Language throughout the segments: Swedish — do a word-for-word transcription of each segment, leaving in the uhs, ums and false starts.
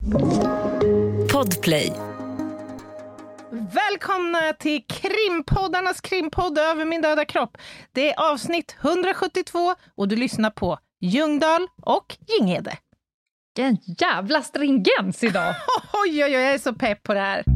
Podplay. Välkomna till krimpoddarnas krimpodd Över min döda kropp. Det är avsnitt hundrasjuttiotvå och du lyssnar på Ljungdahl och Ginghede. En jävla stringens idag. Oj, oj, oj, jag är så pepp på det här.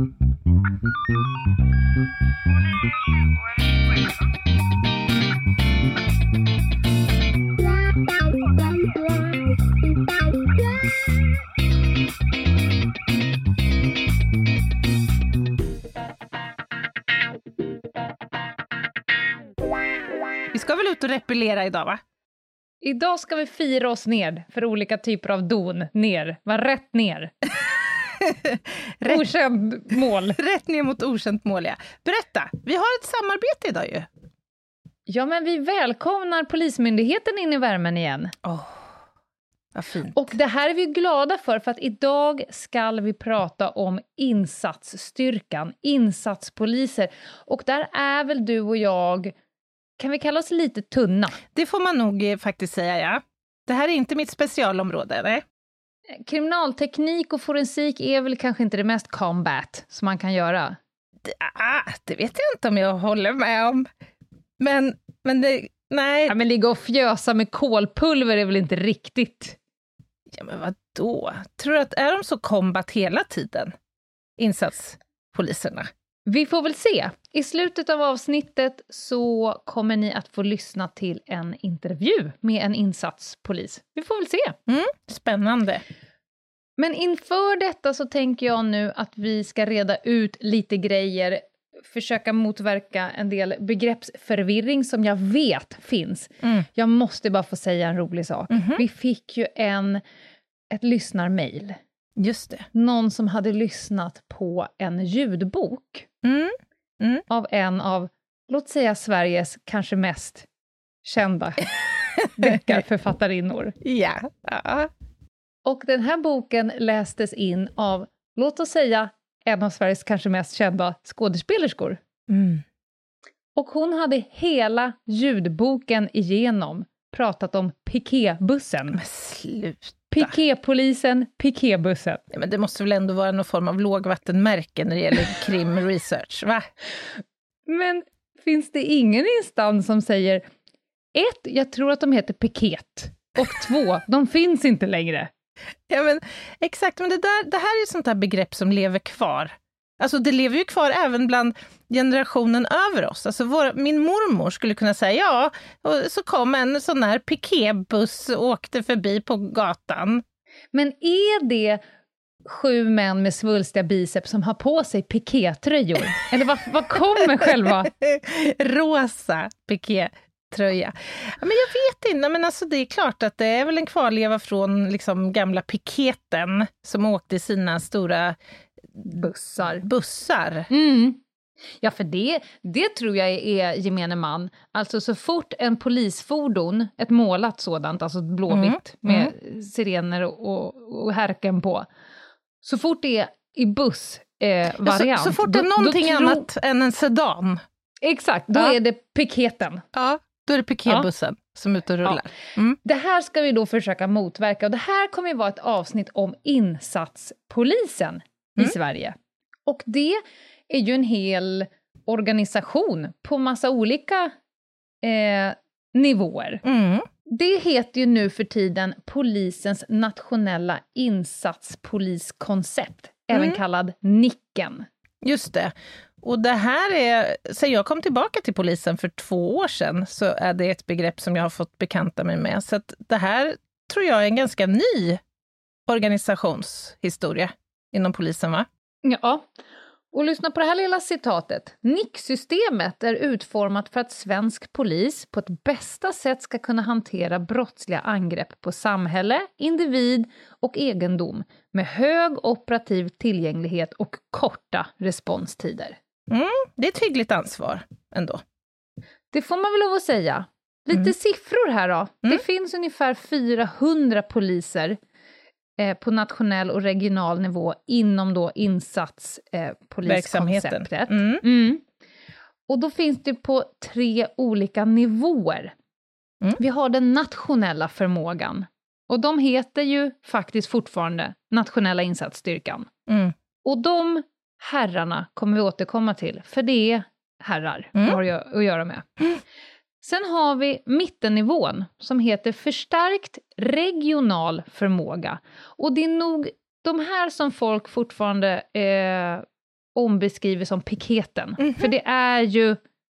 Vi ska väl ut och repellera idag, va? Idag ska vi fira oss ner för olika typer av don. Ner, var rätt ner. rätt, Okänt mål. Rätt ner mot okänt mål, ja. Berätta, vi har ett samarbete idag ju. Ja, men vi välkomnar Polismyndigheten in i värmen igen. Åh, oh, vad fint. Och det här är vi glada för, för att idag ska vi prata om insatsstyrkan, insatspoliser. Och där är väl du och jag... Kan vi kalla oss lite tunna? Det får man nog eh, faktiskt säga, ja. Det här är inte mitt specialområde, nej. Kriminalteknik och forensik är väl kanske inte det mest combat som man kan göra? Det, ah, det vet jag inte om jag håller med om. Men, men det, nej. Ja, men ligga och fjösa med kolpulver är väl inte riktigt? Ja, men vadå? Tror du att är de så combat hela tiden? Insatspoliserna? Vi får väl se. I slutet av avsnittet så kommer ni att få lyssna till en intervju med en insatspolis. Vi får väl se. Mm, spännande. Men inför detta så tänker jag nu att vi ska reda ut lite grejer. Försöka motverka en del begreppsförvirring som jag vet finns. Mm. Jag måste bara få säga en rolig sak. Mm-hmm. Vi fick ju en, ett lyssnarmail. Just det. Någon som hade lyssnat på en ljudbok mm. Mm. av en av, låt säga Sveriges kanske mest kända deckarförfattarinnor. Ja. ja. Och den här boken lästes in av, låt oss säga, en av Sveriges kanske mest kända skådespelerskor. Mm. Och hon hade hela ljudboken igenom pratat om piketbussen. Men sluta. Piketpolisen, piketbussen. Ja, men det måste väl ändå vara någon form av lågvattenmärke när det gäller krim research, va? Men finns det ingen instans som säger ett, jag tror att de heter piket, och två, de finns inte längre. Ja, men exakt, men det, där, det här är ett sånt här begrepp som lever kvar. Alltså det lever ju kvar även bland generationen över oss. Alltså vår, min mormor skulle kunna säga ja, och så kom en sån här piketbuss och åkte förbi på gatan. Men är det sju män med svulstiga biceps som har på sig pikétröjor? Eller vad, vad kommer själva? Rosa pikétröja. Ja, men jag vet inte, men alltså det är klart att det är väl en kvarleva från liksom gamla piketen som åkte i sina stora bussar. Bussar. Mm. Ja, för det, det tror jag är gemene man. Alltså så fort en polisfordon, ett målat sådant, alltså blåvitt mm. med mm. sirener och, och, och härken på. Så fort det är i bussvariant. Eh, ja, så, så fort det är någonting då, då annat tro... än en sedan. Exakt, då ja. är det piketen. Ja, då är det piketbussen ja. som är ute och rullar. Ja. Mm. Det här ska vi då försöka motverka. Och det här kommer ju vara ett avsnitt om insatspolisen mm. i Sverige. Och det är ju en hel organisation på massa olika eh, nivåer. Mm. Det heter ju nu för tiden Polisens nationella insatspoliskoncept, mm. även kallad Nicken. Just det. Och det här är, sen jag kom tillbaka till polisen för två år sedan, så är det ett begrepp som jag har fått bekanta mig med. Så att det här tror jag är en ganska ny organisationshistoria inom polisen, va? Ja, och lyssna på det här lilla citatet. N I C-systemet är utformat för att svensk polis på ett bästa sätt ska kunna hantera brottsliga angrepp på samhälle, individ och egendom med hög operativ tillgänglighet och korta responstider. Mm, det är ett hyggligt ansvar ändå. Det får man väl lov att säga. Lite mm. siffror här då. Mm. Det finns ungefär fyrahundra poliser eh, på nationell och regional nivå inom då insatspoliskonceptet. Eh, mm. mm. Och då finns det på tre olika nivåer. Mm. Vi har den nationella förmågan. Och de heter ju faktiskt fortfarande Nationella insatsstyrkan. Mm. Och de herrarna kommer vi återkomma till, för det är herrar Mm. har jag att göra med. Mm. Sen har vi mittennivån som heter förstärkt regional förmåga. Och det är nog de här som folk fortfarande eh, ombeskriver som piketen. Mm-hmm. För det är ju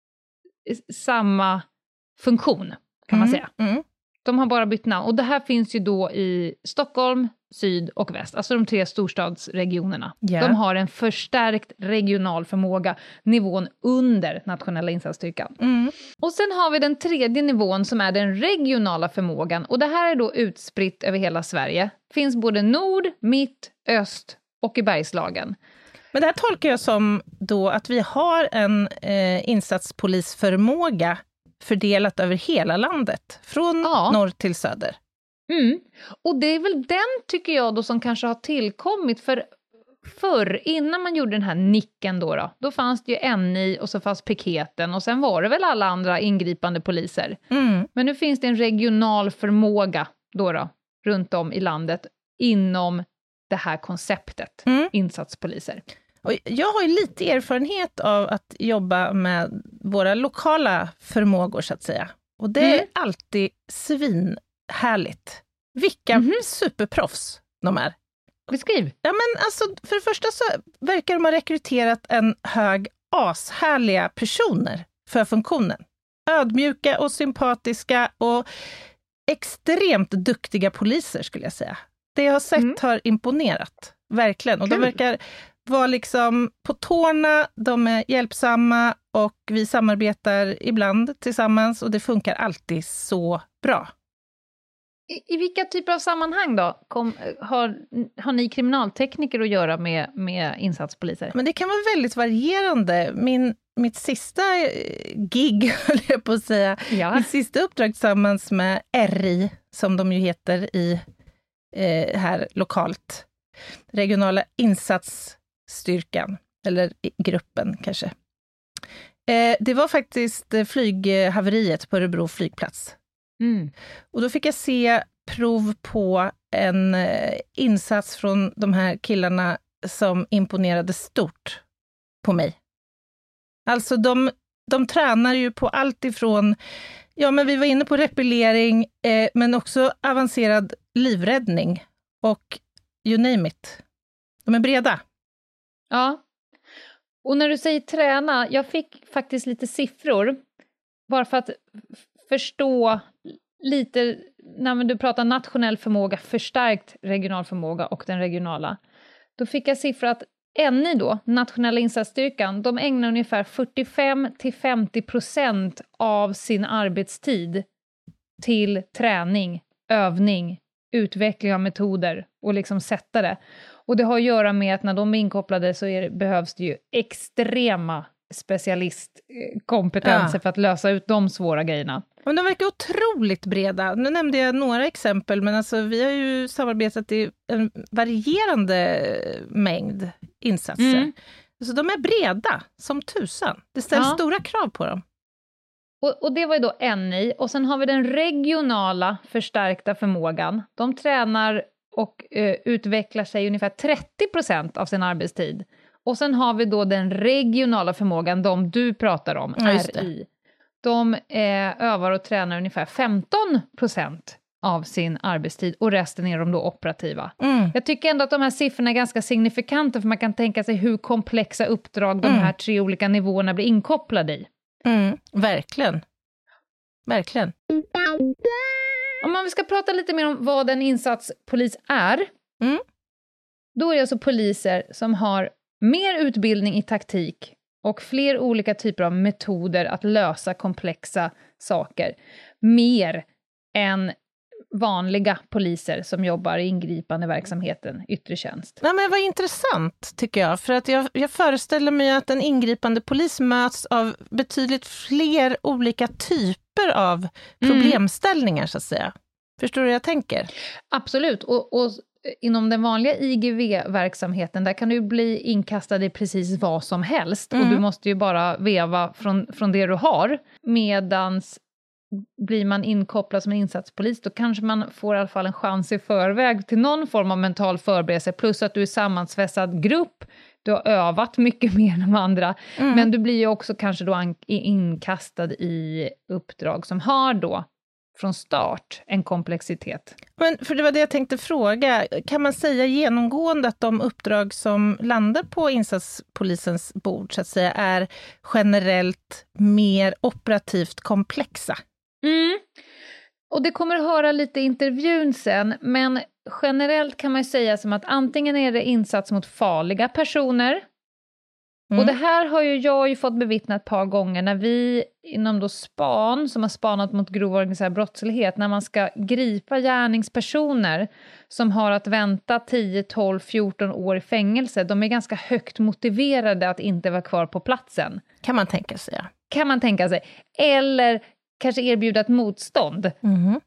samma funktion, kan man Mm. säga. Mm. De har bara bytt namn. Och det här finns ju då i Stockholm, syd och väst. Alltså de tre storstadsregionerna. Yeah. De har en förstärkt regional förmåga. Nivån under nationella insatsstyrkan. Mm. Och sen har vi den tredje nivån som är den regionala förmågan. Och det här är då utspritt över hela Sverige. Finns både nord, mitt, öst och i Bergslagen. Men det här tolkar jag som då att vi har en eh, insatspolisförmåga fördelat över hela landet. Från Ja. norr till söder. Mm. Och det är väl den, tycker jag, då som kanske har tillkommit för förr, innan man gjorde den här nicken då, då, då fanns det ju N I och så fanns piketen och sen var det väl alla andra ingripande poliser. Mm. Men nu finns det en regional förmåga då, då runt om i landet inom det här konceptet, Mm. insatspoliser. Och jag har ju lite erfarenhet av att jobba med våra lokala förmågor, så att säga. Och det är Mm. alltid svinhärligt. Vilka Mhm. superproffs de är. Beskriv. Ja, men alltså, för det första så verkar de ha rekryterat en hög ashärliga personer för funktionen. Ödmjuka och sympatiska och extremt duktiga poliser, skulle jag säga. Det jag har sett Mm. har imponerat, verkligen. Och de Kul. verkar vara liksom på tårna, de är hjälpsamma och vi samarbetar ibland tillsammans och det funkar alltid så bra. I, I vilka typer av sammanhang då kom, har, har ni kriminaltekniker att göra med, med insatspoliser? Men det kan vara väldigt varierande. Min, mitt sista eh, gig, höll jag på att säga, Ja. mitt sista uppdrag tillsammans med R I, som de ju heter i eh, här lokalt, regionala insatsstyrkan, eller i gruppen kanske. Eh, det var faktiskt eh, flyghaveriet på Örebro flygplats. Mm. Och då fick jag se prov på en eh, insats från de här killarna som imponerade stort på mig. Alltså de, de tränar ju på allt ifrån, ja men vi var inne på repellering, eh, men också avancerad livräddning och you name it. De är breda. Ja. Och när du säger träna, jag fick faktiskt lite siffror. Bara för att f- förstå lite, när du pratar nationell förmåga, förstärkt regional förmåga och den regionala. Då fick jag siffror att N I då, nationella insatsstyrkan, de ägnar ungefär fyrtiofem till femtio procent av sin arbetstid till träning, övning, utveckling av metoder och liksom sätta det. Och det har att göra med att när de är inkopplade så är det, behövs det ju extrema specialistkompetenser Ja. för att lösa ut de svåra grejerna. Men de verkar otroligt breda. Nu nämnde jag några exempel, men alltså vi har ju samarbetat i en varierande mängd insatser. Mm. Så de är breda som tusan. Det ställs Ja. stora krav på dem. Och, och det var ju då N I. Och sen har vi den regionala förstärkta förmågan. De tränar och eh, utvecklar sig ungefär trettio procent av sin arbetstid. Och sen har vi då den regionala förmågan, de du pratar om, Ja, just det. R I. De eh, övar och tränar ungefär femton procent av sin arbetstid och resten är de då operativa. Mm. Jag tycker ändå att de här siffrorna är ganska signifikanta för man kan tänka sig hur komplexa uppdrag de Mm. här tre olika nivåerna blir inkopplade i. Mm. Verkligen. Verkligen. Om man ska prata lite mer om vad en insatspolis är, Mm. då är det alltså poliser som har mer utbildning i taktik och fler olika typer av metoder att lösa komplexa saker. Mer än vanliga poliser som jobbar i ingripande verksamheten, yttre tjänst. Nej, men vad intressant tycker jag. För att jag, jag föreställer mig att en ingripande polis möts av betydligt fler olika typer av problemställningar, så att säga. Förstår du hur jag tänker? Absolut, och, och inom den vanliga I G V-verksamheten, där kan du bli inkastad i precis vad som helst. Mm. Och du måste ju bara veva från, från det du har. Medans blir man inkopplad som en insatspolis, då kanske man får i alla fall en chans i förväg till någon form av mental förberedelse, plus att du är sammansvetsad grupp, du har övat mycket mer än de andra, mm. men du blir ju också kanske då an- inkastad i uppdrag som har då från start en komplexitet. Men för det var det jag tänkte fråga, kan man säga genomgående att de uppdrag som landar på insatspolisens bord så att säga är generellt mer operativt komplexa? Mm. Och det kommer att höra lite i intervjun sen, men generellt kan man ju säga som att antingen är det insats mot farliga personer. Mm. Och det här har ju jag ju fått bevittna ett par gånger när vi inom då span, som har spanat mot grov organiserad brottslighet, när man ska gripa gärningspersoner som har att vänta tio, tolv, fjorton år i fängelse. De är ganska högt motiverade att inte vara kvar på platsen. Kan man tänka sig, ja. Kan man tänka sig. Eller kanske erbjuda ett motstånd. Mm.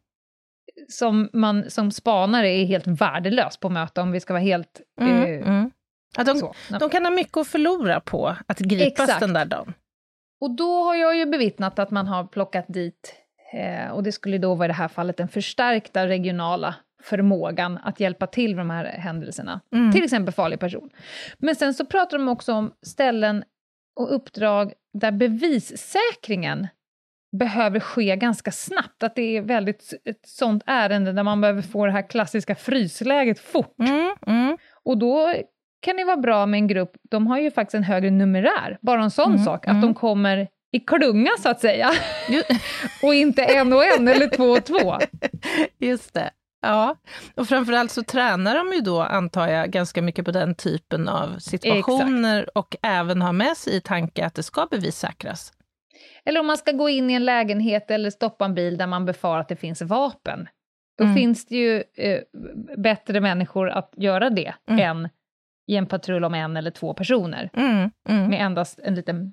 Som man som spanare är helt värdelös på att möta, om vi ska vara helt... Mm. Eh, mm. Ja, de, så. de kan ha mycket att förlora på att gripas Exakt. Den där dagen. Och då har jag ju bevittnat att man har plockat dit, eh, och det skulle då vara i det här fallet den förstärkta regionala förmågan att hjälpa till med de här händelserna. Mm. Till exempel farlig person. Men sen så pratar de också om ställen och uppdrag där bevissäkringen behöver ske ganska snabbt. Att det är väldigt ett sånt ärende där man behöver få det här klassiska frysläget fort. Mm. Mm. Och då kan det vara bra med en grupp, de har ju faktiskt en högre numerär, bara en sån mm, sak, att mm. de kommer i klunga så att säga, och inte en och en eller två och två. Just det, ja. Och framförallt så tränar de ju då, antar jag, ganska mycket på den typen av situationer. Exakt. Och även har med sig i tanke att det ska bevissäkras. Eller om man ska gå in i en lägenhet eller stoppa en bil där man befarar att det finns vapen. Då mm. finns det ju eh, bättre människor att göra det mm. än i en patrull om en eller två personer. Mm, mm. Med endast en liten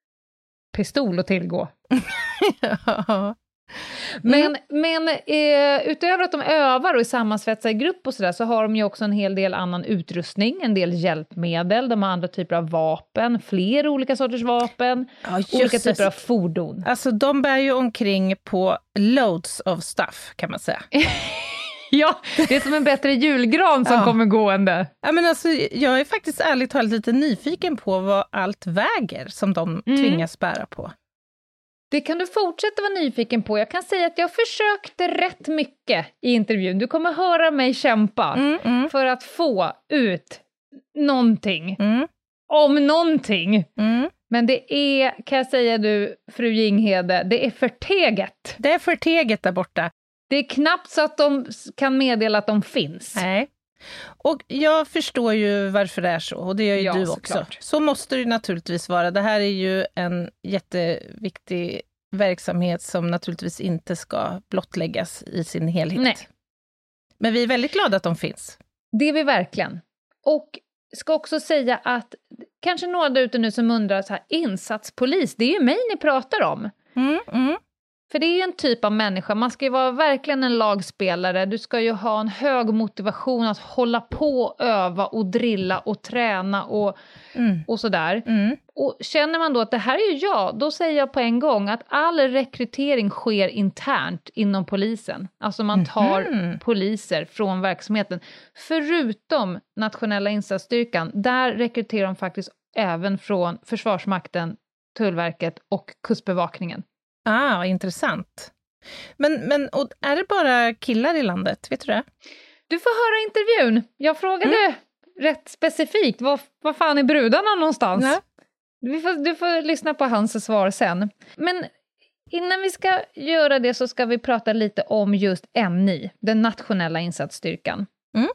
pistol att tillgå. Ja. Men, mm. men eh, utöver att de övar och är sammansvetsade i grupp och sådär, så har de ju också en hel del annan utrustning, en del hjälpmedel, de har andra typer av vapen, fler olika sorters vapen, ja, olika typer det. av fordon. Alltså de bär ju omkring på loads of stuff, kan man säga. Ja, det är som en bättre julgran som ja. kommer gående. Ja, men alltså, jag är faktiskt ärligt talat lite nyfiken på vad allt väger som de mm. tvingas bära på. Det kan du fortsätta vara nyfiken på. Jag kan säga att jag försökte rätt mycket i intervjun. Du kommer höra mig kämpa mm, mm. för att få ut någonting. Mm. Om någonting. Mm. Men det är, kan jag säga du, fru Ginghede, det är förteget. Det är förteget där borta. Det är knappt så att de kan meddela att de finns. Nej. Och jag förstår ju varför det är så, och det gör ju ja, du också. Klart. Så måste det naturligtvis vara. Det här är ju en jätteviktig verksamhet som naturligtvis inte ska blottläggas i sin helhet. Nej. Men vi är väldigt glada att de finns. Det är vi verkligen. Och ska också säga att kanske några där ute nu som undrar så här, insatspolis, det är ju mig ni pratar om. Mm, mm. För det är ju en typ av människa, man ska ju vara verkligen en lagspelare, du ska ju ha en hög motivation att hålla på, öva och drilla och träna och, mm. och sådär. Mm. Och känner man då att det här är ju jag, då säger jag på en gång att all rekrytering sker internt inom polisen. Alltså man tar mm. poliser från verksamheten. Förutom nationella insatsstyrkan, där rekryterar de faktiskt även från Försvarsmakten, Tullverket och Kustbevakningen. Ah, intressant. Men, men och är det bara killar i landet? Vet du det? Du får höra intervjun. Jag frågade mm. rätt specifikt. Vad, vad fan är brudarna någonstans? Nej. Du får, du får lyssna på hans svar sen. Men innan vi ska göra det så ska vi prata lite om just N I, den nationella insatsstyrkan. Mm.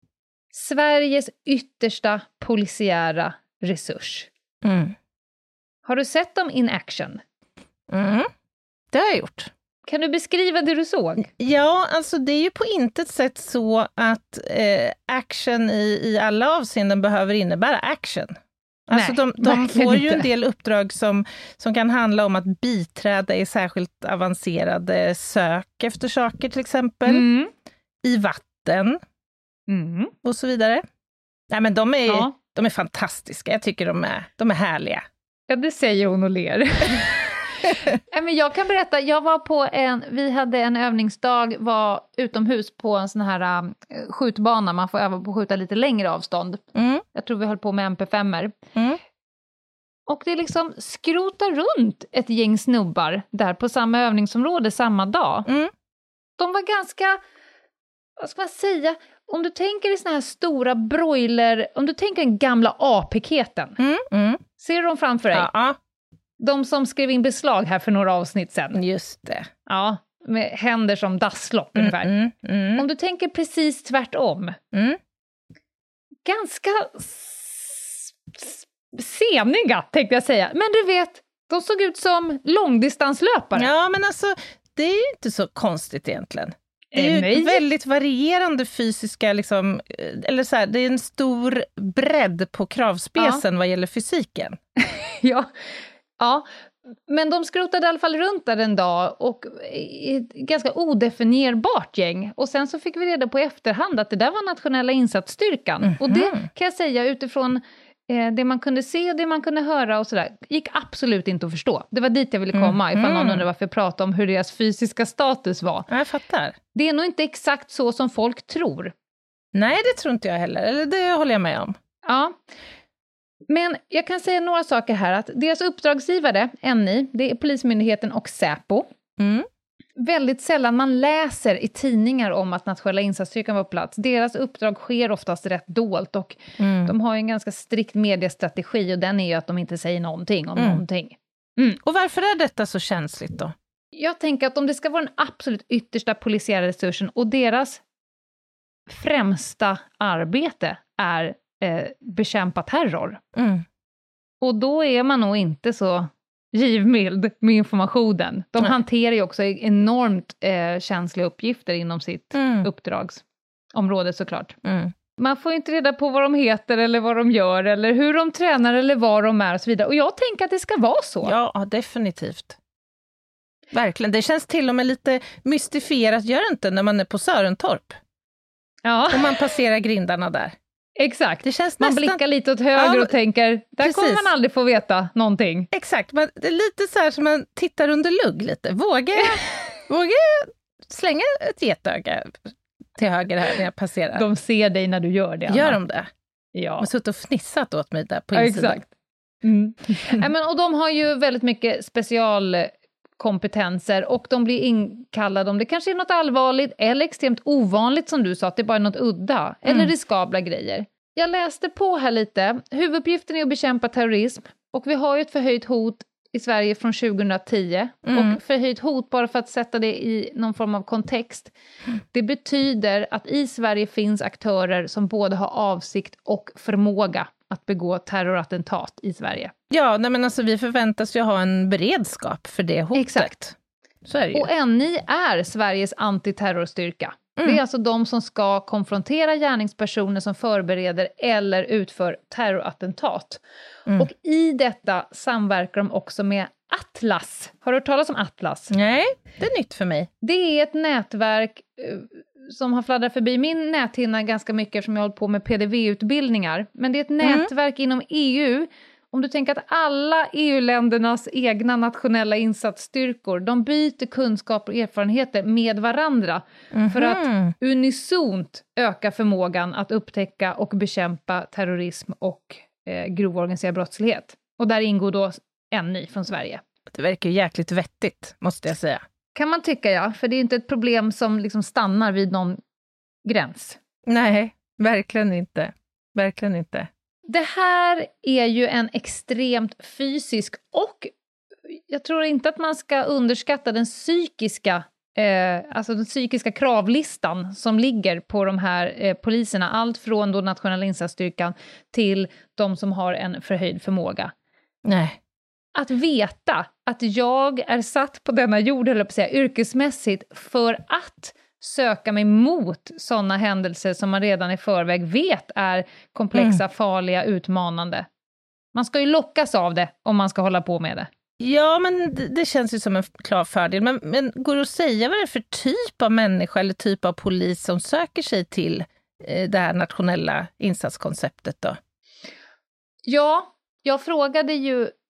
Sveriges yttersta polisiära resurs. Mm. Har du sett dem in action? Mm. Det har jag gjort. Kan du beskriva det du såg? Ja, alltså det är ju på intet sätt så att eh, action i, i alla avseenden behöver innebära action. Alltså Nej, de, de får ju en del uppdrag som, som kan handla om att biträda i särskilt avancerade sök efter saker till exempel. Mm. I vatten. Mm. Och så vidare. Nej, men de är, ja. de är fantastiska. Jag tycker de är, de är härliga. Ja, det säger hon och ler. Men jag kan berätta, jag var på en, vi hade en övningsdag, var utomhus på en sån här uh, skjutbana, man får öva på att skjuta lite längre avstånd. Mm. Jag tror vi höll på med M P fem-er. Mm. Och det liksom skrotar runt ett gäng snubbar där på samma övningsområde samma dag. Mm. De var ganska, vad ska man säga, om du tänker i såna här stora broiler, om du tänker den gamla A-piketen. Mm. Mm. Ser du dem framför dig? Ja. De som skrev in beslag här för några avsnitt sedan. Just det. Ja, med händer som dasslock mm, ungefär. Mm, mm. Om du tänker precis tvärtom. Mm. Ganska s- s- seniga, tänkte jag säga. Men du vet, de såg ut som långdistanslöpare. Ja, men alltså, det är ju inte så konstigt egentligen. Det är ju Nej. väldigt varierande fysiska, liksom, eller så här, det är en stor bredd på kravspecen ja. Vad gäller fysiken. ja, ja, men de skrotade i alla fall runt där en dag och ett ganska odefinierbart gäng. Och sen så fick vi reda på i efterhand att det där var nationella insatsstyrkan. Mm-hmm. Och det kan jag säga utifrån eh, det man kunde se och det man kunde höra och sådär, gick absolut inte att förstå. Det var dit jag ville komma, mm-hmm. ifall någon undrar varför jag pratade om hur deras fysiska status var. Jag fattar. Det är nog inte exakt så som folk tror. Nej, det tror inte jag heller. Eller det håller jag med om. Ja. Men jag kan säga några saker här. Att deras uppdragsgivare, N I, det är Polismyndigheten och Säpo. Mm. Väldigt sällan man läser i tidningar om att nationella insatsstyrkan var på plats. Deras uppdrag sker oftast rätt dolt och mm. de har ju en ganska strikt mediestrategi och den är ju att de inte säger någonting om mm. någonting. Mm. Och varför är detta så känsligt då? Jag tänker att om det ska vara den absolut yttersta polisiära resursen och deras främsta arbete är eh, bekämpa terror. Mm. Och då är man nog inte så givmild med informationen. De mm. hanterar ju också enormt eh, känsliga uppgifter inom sitt mm. uppdragsområde såklart. Mm. Man får inte reda på vad de heter eller vad de gör eller hur de tränar eller var de är och så vidare. Och jag tänker att det ska vara så. Ja, definitivt. Verkligen. Det känns till och med lite mystifierat, gör det inte, när man är på Sörentorp. Ja. Och man passerar grindarna där. Exakt. Det känns man nästan... blickar lite åt höger ja, och tänker, där precis. Kommer man aldrig få veta någonting. Exakt. Man, det är lite så här som man tittar under lugg lite. Vågar jag, vågar jag slänga ett getöga till höger här när jag passerar? De ser dig när du gör det, Anna. Gör de det? Ja. De har suttit och fnissat åt mig där på ja, insidan. Exakt. Mm. ja, men, och de har ju väldigt mycket specialkompetenser och de blir inkallade om det kanske är något allvarligt eller extremt ovanligt som du sa, att det bara är något udda eller mm. riskabla grejer. Jag läste på här lite. Huvuduppgiften är att bekämpa terrorism och vi har ju ett förhöjt hot i Sverige från tjugohundratio mm. och förhöjt hot, bara för att sätta det i någon form av kontext. Mm. Det betyder att i Sverige finns aktörer som både har avsikt och förmåga att begå terrorattentat i Sverige. Ja, nej men alltså vi förväntas ju ha en beredskap för det hotet. Exakt. Så är det ju. Och N I är Sveriges antiterrorstyrka. Mm. Det är alltså de som ska konfrontera gärningspersoner som förbereder eller utför terrorattentat. Mm. Och i detta samverkar de också med Atlas. Har du hört talas om Atlas? Nej, det är nytt för mig. Det är ett nätverk uh, som har fladdrat förbi min näthinna ganska mycket eftersom jag har hållit på med P D V-utbildningar. Men det är ett mm. nätverk inom E U. Om du tänker att alla E U-ländernas egna nationella insatsstyrkor, de byter kunskap och erfarenheter med varandra mm-hmm. för att unisont öka förmågan att upptäcka och bekämpa terrorism och eh, grov organiserad brottslighet. Och där ingår då N I från Sverige. Det verkar jäkligt vettigt, måste jag säga. Kan man tycka, ja. För det är inte ett problem som liksom stannar vid någon gräns. Nej, verkligen inte. Verkligen inte. Det här är ju en extremt fysisk och jag tror inte att man ska underskatta den psykiska, eh, alltså den psykiska kravlistan som ligger på de här eh, poliserna. Allt från då nationella insatsstyrkan till de som har en förhöjd förmåga. Nej. Att veta att jag är satt på denna jord, eller på att säga, yrkesmässigt för att söka mig mot sådana händelser som man redan i förväg vet är komplexa, mm. farliga, utmanande. Man ska ju lockas av det om man ska hålla på med det. Ja, men det, det känns ju som en klar fördel. Men, men går det att säga vad det är för typ av människa eller typ av polis som söker sig till eh, det här nationella insatskonceptet då? Ja, jag frågade ju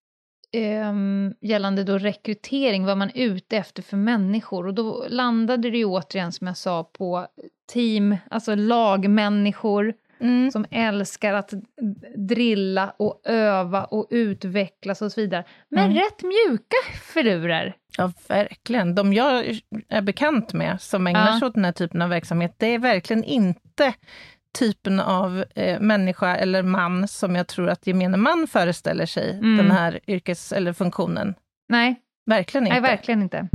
eh, gällande då rekrytering, vad man är ute efter för människor. Och då landade det ju återigen, som jag sa, på team, alltså lagmänniskor mm. som älskar att drilla och öva och utvecklas och så vidare. Men mm. rätt mjuka filurer. Ja, verkligen. De jag är bekant med som ägnar sig ja. åt den här typen av verksamhet, det är verkligen inte typen av eh, människa eller man som jag tror att gemene man föreställer sig mm. den här yrkes- eller funktionen. Nej. Verkligen inte. Nej, verkligen inte.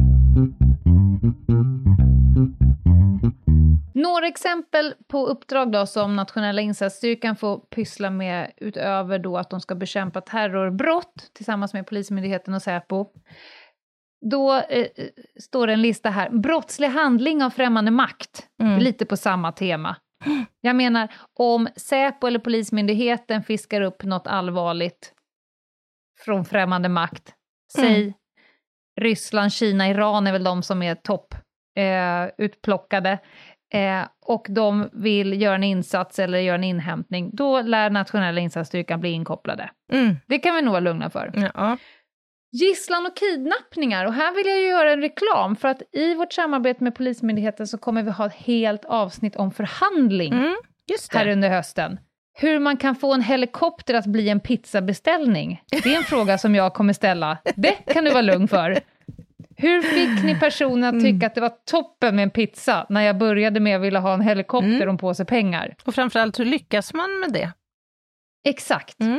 Några exempel på uppdrag då som nationella insatsstyrkan får pyssla med utöver då att de ska bekämpa terrorbrott tillsammans med Polismyndigheten och Säpo. Då eh, står det en lista här. Brottslig handling av främmande makt. Mm. Lite på samma tema. Jag menar, om Säpo eller Polismyndigheten fiskar upp något allvarligt från främmande makt. Säg mm. Ryssland, Kina, Iran är väl de som är topp eh, utplockade. Eh, och de vill göra en insats eller göra en inhämtning. Då lär nationella insatsstyrkan bli inkopplade. Mm. Det kan vi nog vara lugna för. Ja. Gisslan och kidnappningar. Och här vill jag ju göra en reklam. För att i vårt samarbete med Polismyndigheten så kommer vi ha ett helt avsnitt om förhandling. Mm, just det. Här under hösten. Hur man kan få en helikopter att bli en pizzabeställning. Det är en fråga som jag kommer ställa. Det kan du vara lugn för. Hur fick ni personen att tycka mm. att det var toppen med en pizza när jag började med att vilja ha en helikopter mm. och på sig pengar? Och framförallt, hur lyckas man med det? Exakt. Mm.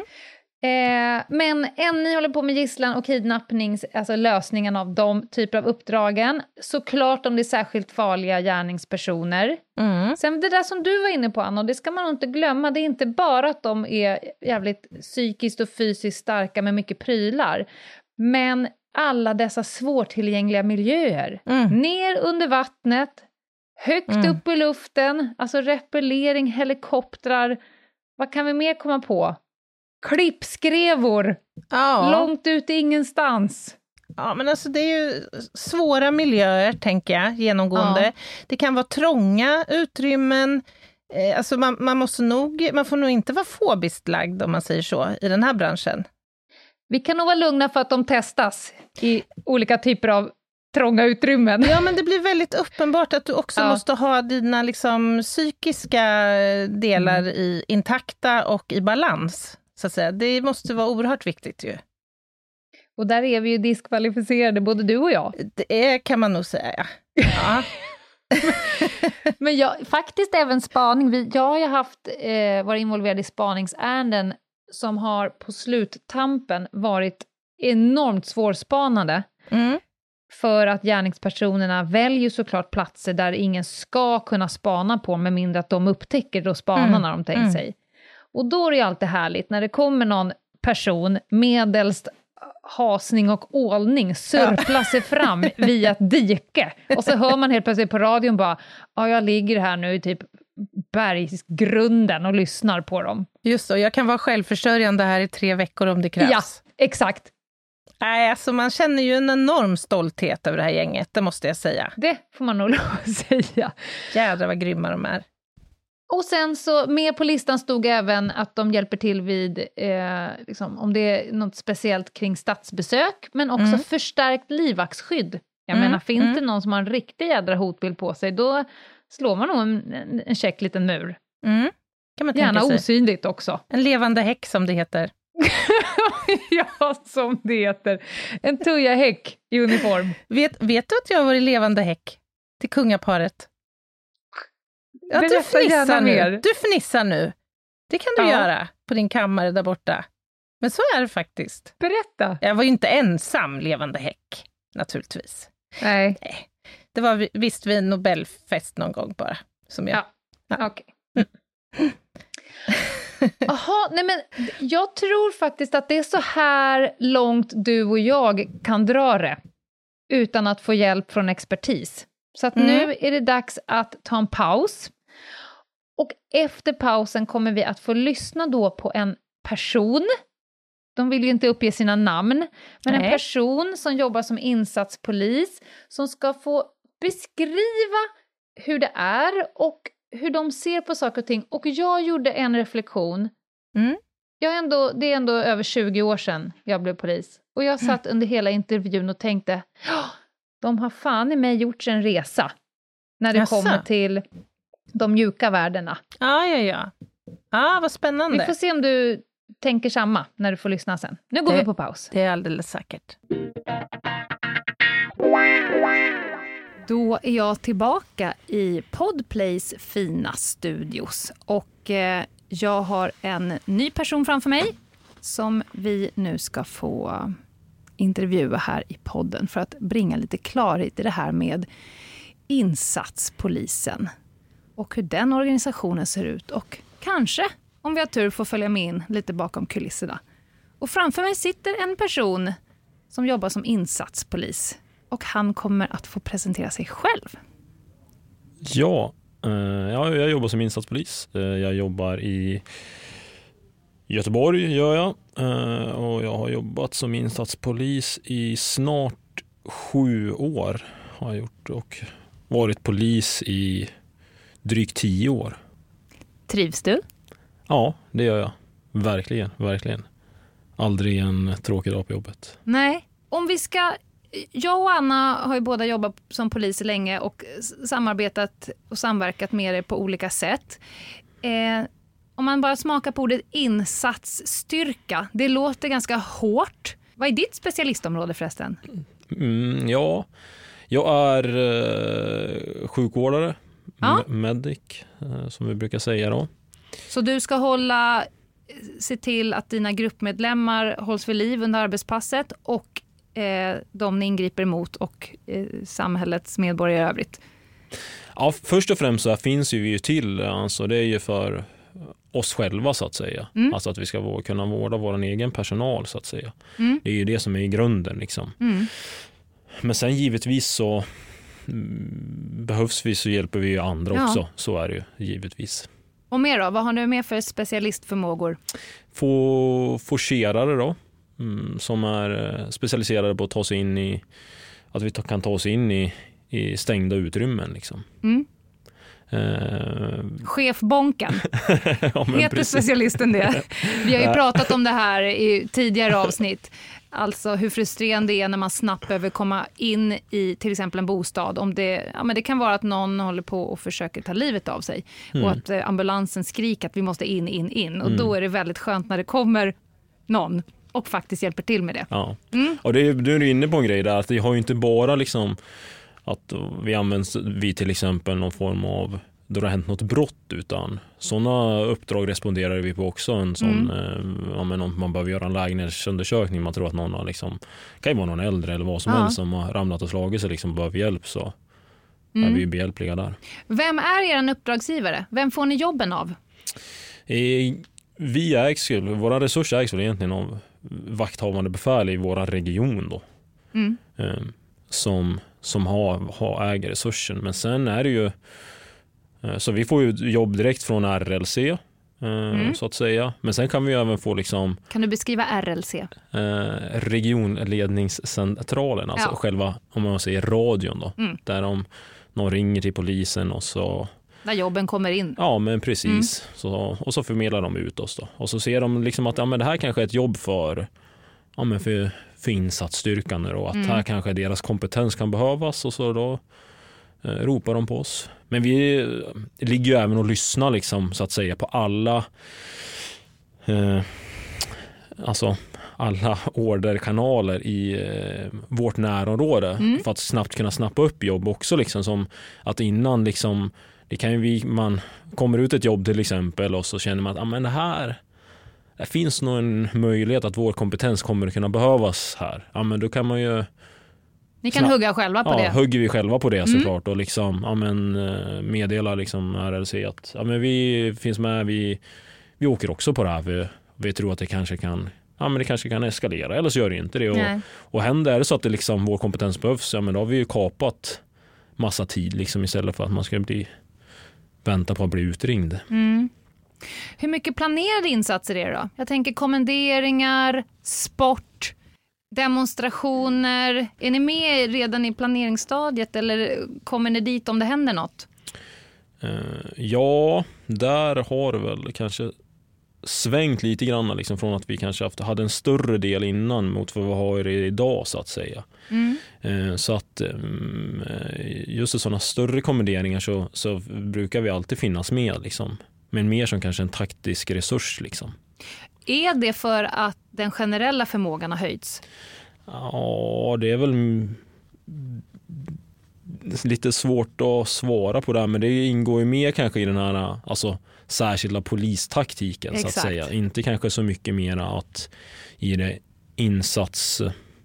Eh, men än ni håller på med gisslan och kidnappning, alltså lösningen av de typer av uppdragen. Såklart om det är särskilt farliga gärningspersoner. Mm. Sen det där som du var inne på, Anna, och det ska man inte glömma. Det är inte bara att de är jävligt psykiskt och fysiskt starka med mycket prylar. Men alla dessa svårtillgängliga miljöer. Mm. Ner under vattnet, högt mm. upp i luften, alltså repellering, helikoptrar. Vad kan vi mer komma på? Klippskrevor. Ja. Långt ut i ingenstans. Ja, men alltså det är ju svåra miljöer, tänker jag, genomgående. Ja. Det kan vara trånga utrymmen. Eh, alltså man, man måste nog, man får nog inte vara fobiskt lagd, om man säger så, i den här branschen. Vi kan nog vara lugna för att de testas i olika typer av trånga utrymmen. Ja, men det blir väldigt uppenbart att du också ja. måste ha dina liksom psykiska delar mm. i intakta och i balans, så att säga. Det måste vara oerhört viktigt ju. Och där är vi ju diskvalificerade, både du och jag. Det kan man nog säga, ja. Men jag, faktiskt även spaning. Vi, jag har ju haft, eh, varit involverad i spaningsärenden som har på sluttampen varit enormt svårspanade. Mm. För att gärningspersonerna väljer såklart platser där ingen ska kunna spana på med mindre att de upptäcker då spanarna mm. de tänkt mm. sig. Och då är det ju alltid härligt när det kommer någon person medelst hasning och ålning sörpla ja. sig fram via ett dike. Och så hör man helt plötsligt på radion bara, ja, jag ligger här nu i typ bergsgrunden och lyssnar på dem. Just så, jag kan vara självförsörjande här i tre veckor om det krävs. Ja, exakt. Nej, alltså man känner ju en enorm stolthet över det här gänget, det måste jag säga. Det får man nog lov att säga. Jädrar vad grymma de är. Och sen så med på listan stod även att de hjälper till vid eh, liksom, om det är något speciellt kring statsbesök, men också mm. förstärkt livvaktsskydd. Jag mm. menar, finns mm. det någon som har en riktig jädra hotbild på sig, då slår man nog en, en, en check liten mur. Mm. Kan man Gärna tänka sig. Osynligt också. En levande häck som det heter. Ja, som det heter. En tujahäck i uniform. Vet, vet du att jag har varit levande häck till kungaparet? Ja, du fnissar nu. Mer. Du fnissar nu. Det kan du ja. göra på din kammare där borta. Men så är det faktiskt. Berätta. Jag var ju inte ensam levande häck, naturligtvis. Nej. Nej. Det var visst vid en Nobelfest någon gång bara. Som jag... Ja, ja. okej. Okay. Jaha, nej men jag tror faktiskt att det är så här långt du och jag kan dra det. Utan att få hjälp från expertis. Så att mm. nu är det dags att ta en paus. Och efter pausen kommer vi att få lyssna då på en person. De vill ju inte uppge sina namn. Men Nej. en person som jobbar som insatspolis. Som ska få beskriva hur det är och hur de ser på saker och ting. Och jag gjorde en reflektion. Mm. Jag är ändå, det är ändå över tjugo år sedan jag blev polis. Och jag satt under hela intervjun och tänkte, ja, de har fan i mig gjort en resa. När det Jaså? kommer till de mjuka värdena. Ja, ja, ja. Ja, vad spännande. Vi får se om du tänker samma när du får lyssna sen. Nu går det, vi på paus. Det är alldeles säkert. Då är jag tillbaka i Podplays fina studios. Och eh, jag har en ny person framför mig som vi nu ska få intervjua här i podden för att bringa lite klarhet i det här med insatspolisen och hur den organisationen ser ut och kanske, om vi har tur, får följa med in lite bakom kulisserna. Och framför mig sitter en person som jobbar som insatspolis och han kommer att få presentera sig själv. Ja, eh, ja jag jobbar som insatspolis. Eh, jag jobbar i Göteborg gör jag eh, och jag har jobbat som insatspolis i snart sju år har jag gjort och varit polis i drygt tio år. Trivs du? Ja, det gör jag. Verkligen, verkligen. Aldrig en tråkig dag på jobbet. Nej, om vi ska... Jag och Anna har ju båda jobbat som polis länge och samarbetat och samverkat med det på olika sätt. Eh, om man bara smakar på ordet insatsstyrka, det låter ganska hårt. Vad är ditt specialistområde förresten? Mm, ja, jag är eh, sjukvårdare, ja. medic, eh, som vi brukar säga då. Så du ska hålla, se till att dina gruppmedlemmar hålls vid liv under arbetspasset och eh, de ni ingriper emot och eh, samhällets medborgare i övrigt? Ja, först och främst så finns ju vi ju till, alltså det är ju för oss själva så att säga. Mm. Alltså att vi ska kunna vårda vår egen personal så att säga. Mm. Det är ju det som är i grunden liksom. Mm. Men sen givetvis så behövs vi så hjälper vi ju andra ja. också. Så är det ju givetvis. Och mer då? Vad har du med för specialistförmågor? Få forcerare då. Mm, som är specialiserade på att ta sig in i att vi kan ta oss in i, i stängda utrymmen liksom. Mm. Uh... Chefbonken. Ja, heter precis. Specialisten det? Vi har ju pratat om det här i tidigare avsnitt. Alltså hur frustrerande det är när man snabbt behöver komma in i till exempel en bostad. Om det, ja, men det kan vara att någon håller på och försöker ta livet av sig. Mm. Och att eh, ambulansen skriker att vi måste in, in, in. Och mm. då är det väldigt skönt när det kommer någon och faktiskt hjälper till med det. Ja, mm. och det är, du är inne på en grej där. Att det har ju inte bara liksom att vi används vi till exempel någon form av då det har hänt något brott, utan sådana uppdrag responderar vi på också. En sån, mm. eh, ja, men om man behöver göra en lägenhetsundersökning, man tror att någon har liksom, kan ju vara någon äldre eller vad som ja. helst som har ramlat och slagit sig liksom behöver hjälp, så mm. är vi behjälpliga där. Vem är er uppdragsgivare? Vem får ni jobben av? Eh, vi ägs, våra resurser ägs väl egentligen av vakthavande befäl i våra region då. Mm. Eh, som, som har, har äger resursen. Men sen är det ju så vi får ju jobb direkt från R L C mm. så att säga. Men sen kan vi även få liksom... Kan du beskriva R L C? Eh, regionledningscentralen, alltså ja. själva, om man säger radion då. Mm. Där de, någon ringer till polisen och så... Där jobben kommer in. Ja, men precis. Mm. Så, och så förmedlar de ut oss då. Och så ser de liksom att ja, men det här kanske är ett jobb för, ja, men för, för insatsstyrkan och att mm. här kanske deras kompetens kan behövas, och så då eh, ropar de på oss. Men vi ligger ju även och lyssnar liksom, så att säga, på alla eh, alltså alla orderkanaler i eh, vårt närområde mm. för att snabbt kunna snappa upp jobb också liksom, som att innan liksom, det kan ju vi, man kommer ut ett jobb till exempel och så känner man att ah, men det här det finns nog en möjlighet att vår kompetens kommer att kunna behövas här. Ja, men då kan man ju Ni kan Snabbt. hugga själva på ja, det. Ja, hugger vi själva på det såklart. Mm. Och liksom, ja, men, meddela liksom R L C att ja, men vi finns med, vi, vi åker också på det här. Vi, vi tror att det kanske kan, ja, men det kanske kan eskalera, eller så gör det inte det. Och, och händer det så att det liksom, vår kompetens behövs, ja, men då har vi ju kapat massa tid liksom, istället för att man ska bli, vänta på att bli utringd. Mm. Hur mycket planerade insatser är det då? Jag tänker kommenderingar, sport, demonstrationer. Är ni med redan i planeringsstadiet eller kommer ni dit om det händer något? Uh, ja, där har det väl kanske svängt lite grann liksom, från att vi kanske haft, hade en större del innan mot vad vi har idag så att säga. Mm. Eh, så att eh, just i sådana större kommenderingar så, så brukar vi alltid finnas med liksom. Men mer som kanske en taktisk resurs liksom. Är det för att den generella förmågan har höjts? Ja, det är väl lite svårt att svara på det här, men det ingår ju mer kanske i den här alltså, särskilda polistaktiken. Exakt. Så att säga. Inte kanske så mycket mer att i det insats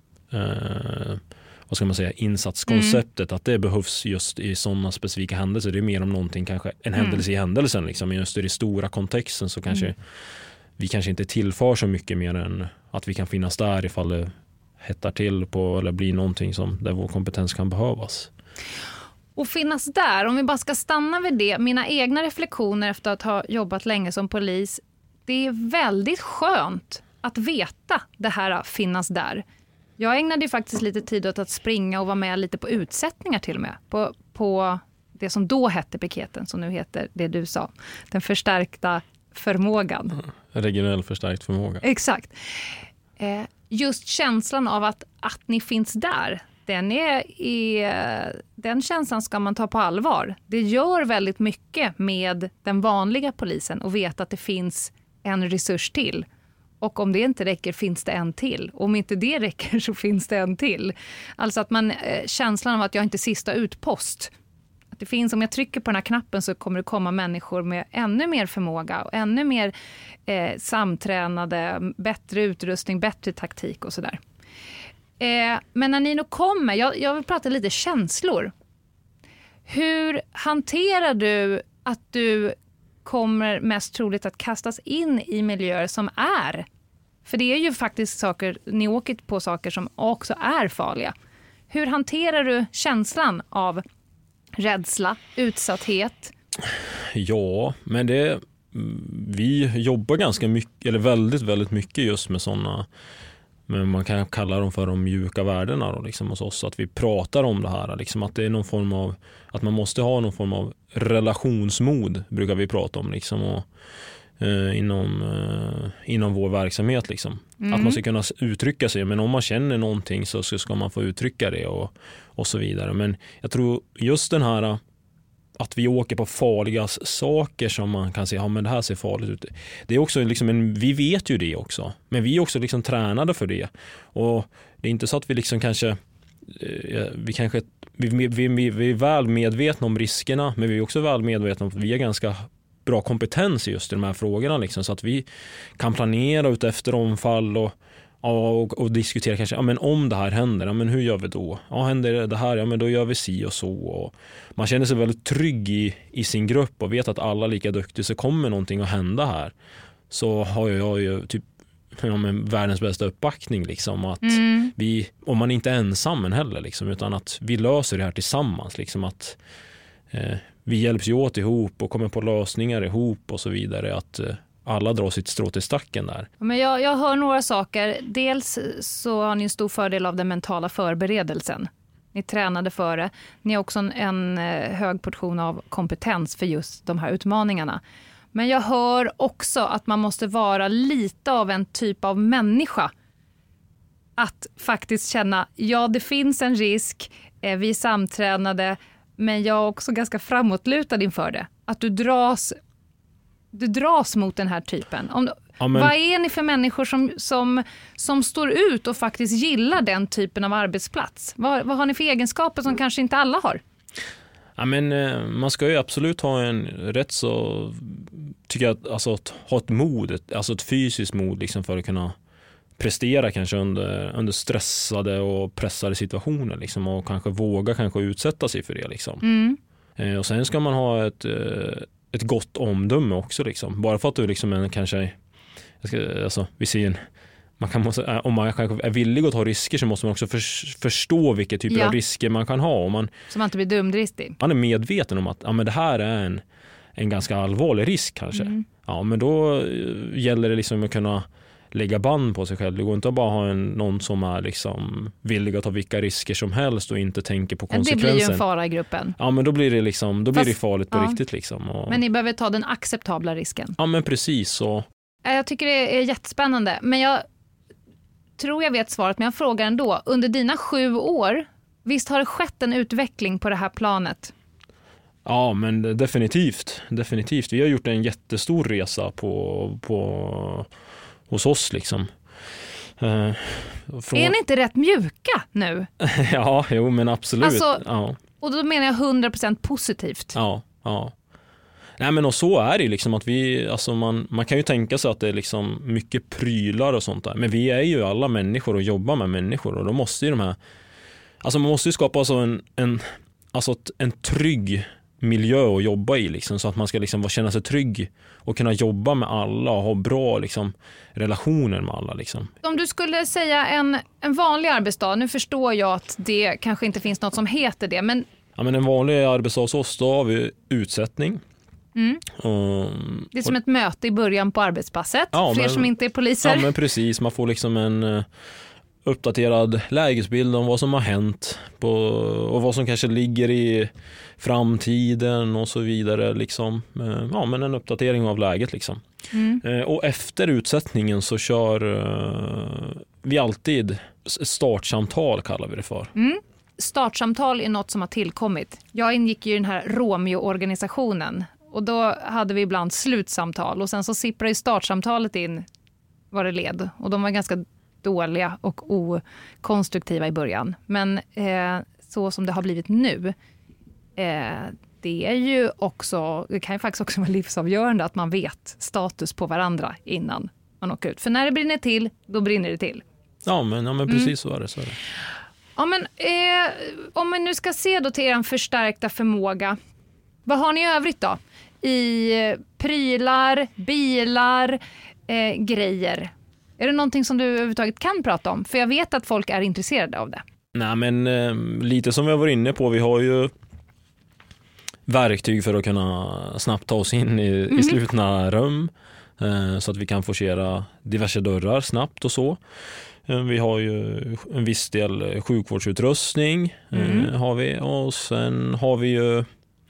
eh, vad ska man säga, insatskonceptet mm. att det behövs just i sådana specifika händelser. Det är mer om någonting kanske en mm. händelse i händelsen liksom. Just i den stora kontexten så kanske mm. vi kanske inte tillför så mycket mer än att vi kan finnas där ifall det hettar till på eller blir någonting som där vår kompetens kan behövas. Och finnas där, om vi bara ska stanna vid det, mina egna reflektioner efter att ha jobbat länge som polis, det är väldigt skönt att veta det här finnas där. Jag ägnade ju faktiskt lite tid åt att springa och vara med lite på utsättningar till och med, på, på det som då hette piketen, som nu heter det du sa, den förstärkta förmågan. Mm, regionell förstärkt förmåga. Exakt. Eh, just känslan av att, att ni finns där, den, är, är, den känslan ska man ta på allvar. Det gör väldigt mycket med den vanliga polisen och veta att det finns en resurs till. Och om det inte räcker finns det en till. Om inte det räcker så finns det en till. Alltså att man, eh, känslan av att jag inte är sista utpost. Att det finns, om jag trycker på den här knappen så kommer det komma människor med ännu mer förmåga och ännu mer eh, samtränade, bättre utrustning, bättre taktik och sådär. Eh, men när ni nog kommer, jag, jag vill prata lite känslor. Hur hanterar du att du kommer mest troligt att kastas in i miljöer som är? För det är ju faktiskt saker, ni åker på saker som också är farliga. Hur hanterar du känslan av rädsla, utsatthet? Ja, men det vi jobbar ganska mycket, eller väldigt, väldigt mycket just med sådana, men man kan kalla dem för de mjuka värdena då, liksom hos oss, att vi pratar om det här, liksom att det är någon form av, att man måste ha någon form av relationsmod, brukar vi prata om liksom, och, eh, inom, eh, inom vår verksamhet liksom. Mm. Att man ska kunna uttrycka sig, men om man känner någonting så, så ska man få uttrycka det och, och så vidare. Men jag tror just den här att vi åker på farliga saker som man kan säga, ja men det här ser farligt ut. Det är också liksom en, vi vet ju det också, men vi är också liksom tränade för det. Och det är inte så att vi liksom kanske, vi kanske, vi, vi, vi, vi är väl medvetna om riskerna, men vi är också väl medvetna om att vi är ganska bra kompetens just i de här frågorna liksom, så att vi kan planera ut efter omfall och Och, och diskutera kanske, ja men om det här händer, ja men hur gör vi då? Ja, händer det här, ja men då gör vi si och så. Och man känner sig väldigt trygg i, i sin grupp och vet att alla är lika duktiga, så kommer någonting att hända här. Så har jag ju typ ja, men världens bästa uppbackning liksom, att mm. vi, om man inte är ensam heller liksom, utan att vi löser det här tillsammans liksom, att eh, vi hjälps ju åt ihop och kommer på lösningar ihop och så vidare, att eh, alla drar sitt strå till stacken där. Men jag, jag hör några saker. Dels så har ni en stor fördel av den mentala förberedelsen. Ni tränade för det. Ni har också en, en hög portion av kompetens för just de här utmaningarna. Men jag hör också att man måste vara lite av en typ av människa. Att faktiskt känna, ja det finns en risk, vi är samtränade, men jag är också ganska framåtlutad inför det. Att du dras... Du dras mot den här typen. Om, ja, men, vad är ni för människor som, som, som står ut och faktiskt gillar den typen av arbetsplats? Vad, vad har ni för egenskaper som kanske inte alla har? Ja, men, man ska ju absolut ha en rätt så, tycker jag, alltså, att ha ett mod, ett, alltså ett fysiskt mod liksom, för att kunna prestera kanske under, under stressade och pressade situationer liksom, och kanske våga kanske utsätta sig för det. Liksom. Mm. Eh, och sen ska man ha ett... Eh, ett gott omdöme också liksom. Bara för att du liksom en, kanske jag ska, alltså, vi ser en, man kan måste, om man kanske är villig att ta risker så måste man också för, förstå vilka typer ja. av risker man kan ha. Om man, så man inte blir dumdristig. Man är medveten om att ja, men det här är en, en ganska allvarlig risk kanske. Mm. Ja, men då gäller det liksom att kunna lägga band på sig själv. Det går inte att bara ha en, någon som är liksom villig att ta vilka risker som helst och inte tänker på konsekvensen. Det blir ju en fara i gruppen. Ja, men då blir det liksom, då Fast, blir det farligt på ja. riktigt liksom. Och, men ni behöver ta den acceptabla risken. Ja, men precis så. Jag tycker det är jättespännande, men jag tror jag vet svaret, men jag frågar ändå. Under dina sju år, visst har det skett en utveckling på det här planet? Ja, men definitivt. Definitivt. Vi har gjort en jättestor resa på, på, hos oss liksom. Uh, från... Är ni inte rätt mjuka nu? Ja, jo men absolut. Alltså, ja. Och då menar jag hundra procent positivt. Ja, ja. Nej men och så är det liksom att vi, alltså man, man kan ju tänka sig att det är liksom mycket prylar och sånt där. Men vi är ju alla människor och jobbar med människor och då måste ju de här, alltså man måste ju skapa alltså en, en, alltså en trygg miljö att jobba i liksom, så att man ska liksom känna sig trygg och kunna jobba med alla och ha bra liksom, relationer med alla. Liksom. Om du skulle säga en, en vanlig arbetsdag, nu förstår jag att det kanske inte finns något som heter det, men... Ja, men en vanlig arbetsdag hos oss, då har vi utsättning. Mm. Och, det är som ett möte i början på arbetspasset, ja, fler men, som inte är poliser. Ja men precis, man får liksom en uh, uppdaterad lägesbild om vad som har hänt på, och vad som kanske ligger i framtiden och så vidare liksom. Uh, ja men en uppdatering av läget liksom. Mm. Uh, och efter utsättningen så kör uh, vi alltid startsamtal, kallar vi det för. Mm. Startsamtal är något som har tillkommit. Jag ingick ju i den här Romeo-organisationen och då hade vi ibland slutsamtal och sen så sipprade startsamtalet in vad det led. Och de var ganska dåliga och okonstruktiva i början. Men eh, så som det har blivit nu, eh, det är ju också, det kan ju faktiskt också vara livsavgörande att man vet status på varandra innan man åker ut. För när det brinner till, då brinner det till. Ja men, ja, men precis mm. så är det. Så är det. Ja, men, eh, om man nu ska se då till er förstärkta förmåga, vad har ni i övrigt då? I eh, prylar, bilar, eh, grejer. Är det någonting som du överhuvudtaget kan prata om? För jag vet att folk är intresserade av det. Nej men eh, lite som vi har varit inne på, vi har ju verktyg för att kunna snabbt ta oss in i, mm. i slutna rum. Eh, så att vi kan forcera diverse dörrar snabbt och så. Vi har ju en viss del sjukvårdsutrustning mm. eh, har vi, och sen har vi ju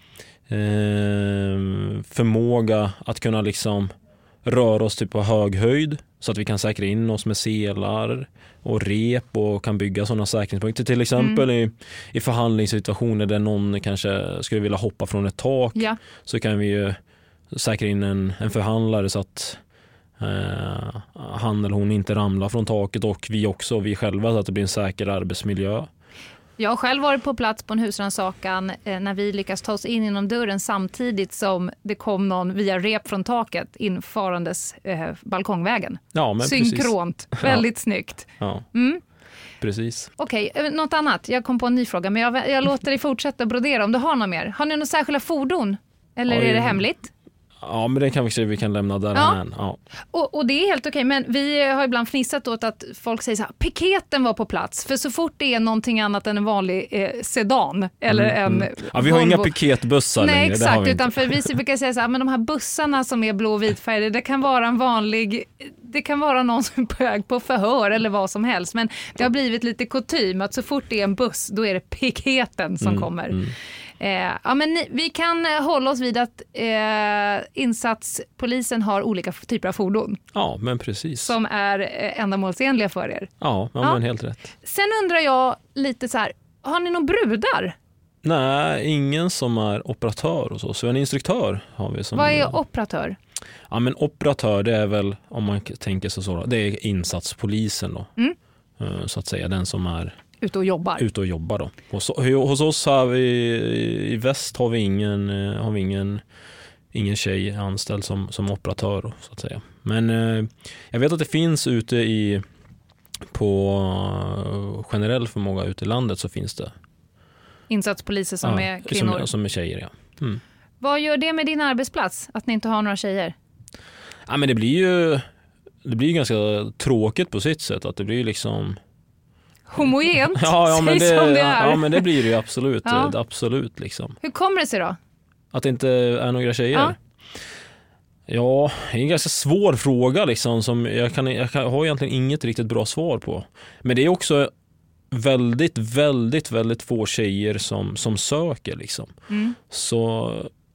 eh, förmåga att kunna liksom röra oss typ på hög höjd så att vi kan säkra in oss med selar och rep och kan bygga sådana säkerhetspunkter. Till exempel mm. i, i förhandlingssituationer där någon kanske skulle vilja hoppa från ett tak ja. Så kan vi ju säkra in en, en förhandlare så att Uh, han eller hon inte ramlar från taket och vi också, vi själva, så att det blir en säker arbetsmiljö. Jag har själv varit på plats på en husrannsakan eh, när vi lyckas ta oss in genom dörren samtidigt som det kom någon via rep från taket infarandes eh, balkongvägen. Ja, men synkront, precis. Väldigt ja. snyggt. Ja. Mm. Precis. Okej, okay, något annat. Jag kom på en ny fråga, men jag, jag låter dig fortsätta brodera om du har något mer. Har ni några särskilda fordon? Eller ja, är det hemligt? Ja, men det kan vi, vi kan lämna där. Ja. Ja. Och, och det är helt okej, men vi har ibland fnissat åt att folk säger så här, piketen var på plats. För så fort det är någonting annat än en vanlig eh, sedan eller mm, en mm. Ja, vi har Volvo. Inga piketbussar Nej, längre. exakt, vi utan för vi brukar säga så här, men de här bussarna som är blå och vitfärgade, det kan vara en vanlig, det kan vara någon som är på väg på förhör eller vad som helst. Men det har blivit lite kutym att så fort det är en buss, då är det piketen som mm, kommer. Mm. Eh, ja, men ni, vi kan hålla oss vid att eh, insatspolisen har olika typer av fordon. Ja, men precis. Som är eh, ändamålsenliga för er. Ja, ja, ja, men helt rätt. Sen undrar jag lite så här, har ni någon brudar? Nej, ingen som är operatör och så. Så en instruktör har vi som... Vad är operatör? Ja, men operatör, det är väl, om man tänker sig så, det är insatspolisen då. Mm. Så att säga, den som är... Ute och jobbar. Ute och jobbar då. Hos, hos oss har vi, i väst har vi ingen, har vi ingen, ingen tjej anställd som, som operatör så att säga. Men eh, jag vet att det finns ute i, på generell förmåga ute i landet så finns det. Insatspoliser som ja, är kvinnor. Som, som är tjejer, ja. Mm. Vad gör det med din arbetsplats, att ni inte har några tjejer? Ja, men det blir ju, det blir ju ganska tråkigt på sitt sätt. Att det blir liksom... homogent, ja, ja, men det, som det är. Ja, men det blir det ju absolut. Ja. absolut liksom. Hur kommer det sig då? Att det inte är några tjejer? Ja, ja det är en ganska svår fråga liksom, som jag, kan, jag kan, har egentligen inget riktigt bra svar på. Men det är också väldigt, väldigt, väldigt få tjejer som, som söker liksom. Mm. Så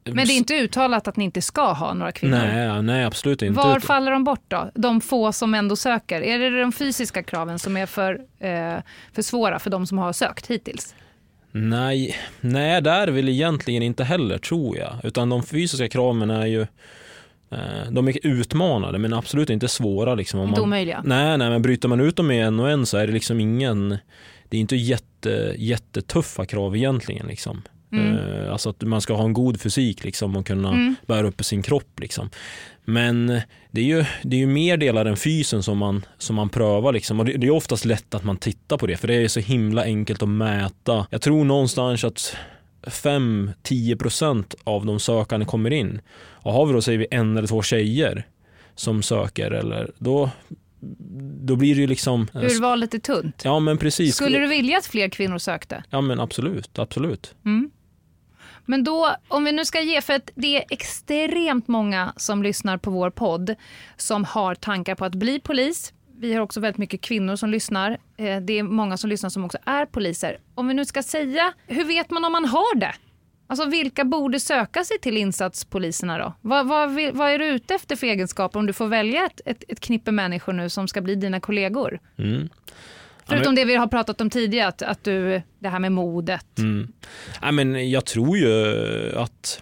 Men det är inte uttalat att ni inte ska ha några kvinnor? Nej, nej absolut inte. Var faller de bort då? De få som ändå söker? Är det de fysiska kraven som är för, eh, för svåra för de som har sökt hittills? Nej, nej, det är väl egentligen inte heller, tror jag. Utan de fysiska kraven är ju eh, de är utmanade, men absolut inte svåra. Liksom, om man, omöjliga? Nej, nej, men bryter man ut dem i en och en så är det liksom ingen... Det är inte jätte, jättetuffa krav egentligen. Liksom. Mm. Eh, alltså att man ska ha en god fysik liksom, och kunna mm. bära upp sin kropp. Liksom. Men det är ju, det är ju mer delar än fysen som man, som man prövar. Liksom. Och det, det är oftast lätt att man tittar på det, för det är så himla enkelt att mäta. Jag tror någonstans att fem till tio procent av de sökande kommer in. Och har vi då, säger vi, en eller två tjejer som söker, eller då... Då blir det ju liksom... Urvalet är tunt. Ja, men precis. Skulle du vilja att fler kvinnor sökte? Ja, men absolut, absolut. Mm. Men då, om vi nu ska ge, för att det är extremt många som lyssnar på vår podd som har tankar på att bli polis. Vi har också väldigt mycket kvinnor som lyssnar. Det är många som lyssnar som också är poliser. Om vi nu ska säga, hur vet man om man har det? Alltså vilka borde söka sig till insatspoliserna då? Vad, vad, vad är du ute efter för egenskaper om du får välja ett, ett, ett knippe människor nu som ska bli dina kollegor? Mm. Förutom det vi har pratat om tidigare, att, att du, det här med modet. Mm. Ja, men jag tror ju att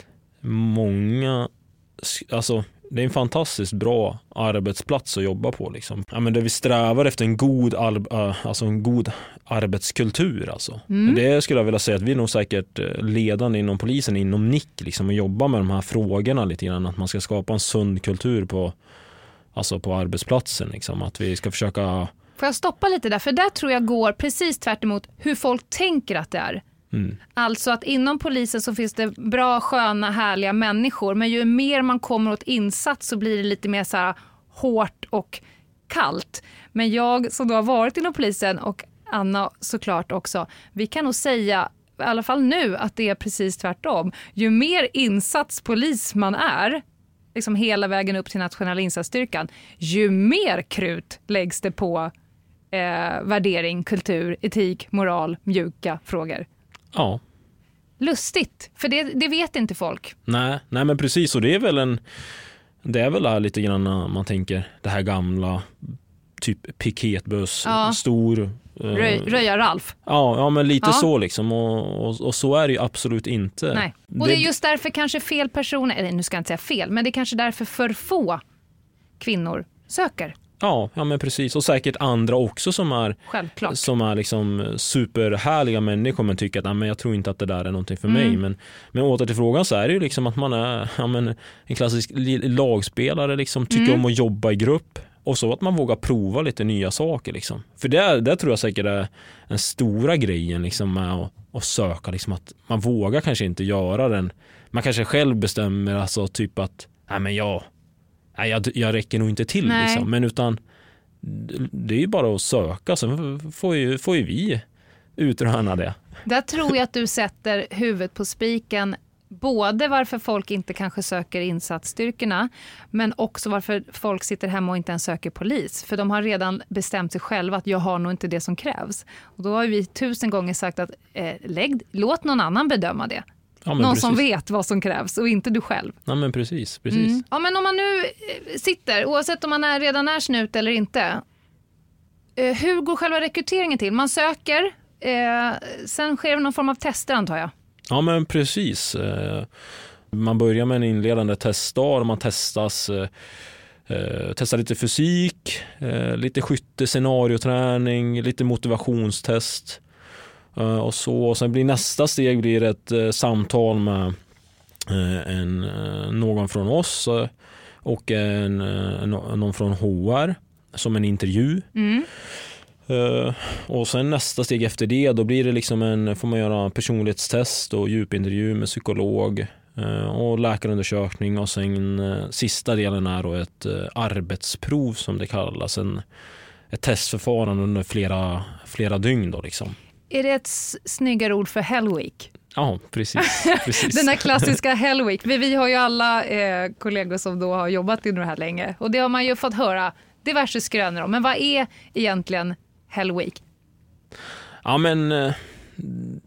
många, alltså det är en fantastiskt bra arbetsplats att jobba på. Liksom. Ja, men där vi strävar efter en god, alltså en god arbetskultur. Alltså. Mm. Det skulle jag vilja säga att vi är nog säkert ledande inom polisen, inom N I C, liksom, och jobba med de här frågorna lite grann. Att man ska skapa en sund kultur på, alltså på arbetsplatsen. Liksom. Att vi ska försöka... Får jag stoppa lite där? För där tror jag går precis tvärt emot hur folk tänker att det är. Mm. Alltså att inom polisen så finns det bra, sköna, härliga människor, men ju mer man kommer åt insats så blir det lite mer så här hårt och kallt. Men jag som då har varit inom polisen, och Anna såklart också, vi kan nog säga i alla fall nu att det är precis tvärtom. Ju mer insatspolis man är, liksom hela vägen upp till nationella insatsstyrkan, ju mer krut läggs det på eh, värdering, kultur, etik, moral, mjuka frågor. Ja. Lustigt, för det, det vet inte folk. Nej, nej, men precis, och det är väl en det är väl här lite grann när man tänker det här gamla typ piketbuss, ja. Stor Röj, Röja Ralf. Ja, ja, men lite ja. så liksom, och, och, och så är det ju absolut inte. Nej. Och det, det är just därför kanske fel personer, eller nu ska jag inte säga fel, men det är kanske därför för få kvinnor söker. Ja, ja, men precis. Och säkert andra också som är, Självklart. som är liksom superhärliga människor, men tycker att nej, men jag tror inte att det där är någonting för mm. mig. Men, men åter till frågan, så är det ju liksom att man är ja, men en klassisk lagspelare, liksom, tycker mm. om att jobba i grupp. Och så att man vågar prova lite nya saker. Liksom. För det, det tror jag säkert är den stora grejen liksom, med att, att söka. Liksom, att man vågar kanske inte göra den. Man kanske själv bestämmer alltså, typ att nej, men jag, nej, jag, jag räcker nog inte till. Liksom. Men utan det är ju bara att söka. Så får ju, får ju vi utröna det. Där tror jag att du sätter huvudet på spiken. Både varför folk inte kanske söker insatsstyrkorna, men också varför folk sitter hemma och inte ens söker polis. För de har redan bestämt sig själva att jag har nog inte det som krävs. Och då har vi tusen gånger sagt att eh, lägg, låt någon annan bedöma det. Ja, någon precis. Som vet vad som krävs och inte du själv. Ja, men precis, precis. Mm. Ja, men om man nu sitter, oavsett om man är, redan är snut eller inte, eh, hur går själva rekryteringen till? Man söker, eh, sen sker det någon form av tester, antar jag. Ja, men precis. Man börjar med en inledande testdag och man testas, testar lite fysik, lite skytte, scenarioträning, lite motivationstest och så. Och sen blir nästa steg blir ett samtal med en, någon från oss och en, någon från H R som en intervju. Mm. Uh, och sen nästa steg efter det, då blir det liksom en, får man göra personlighetstest och djupintervju med psykolog uh, och läkarundersökning, och sen uh, sista delen är då ett uh, arbetsprov som det kallas, en, ett testförfarande under flera, flera dygn då liksom. Är det ett snyggare ord för Hell Week? Ja, precis. precis. Den här klassiska Hell Week. Vi, vi har ju alla eh, kollegor som då har jobbat inom det här länge, och det har man ju fått höra diverse skrönor om. Men vad är egentligen Hell Week? Ja, men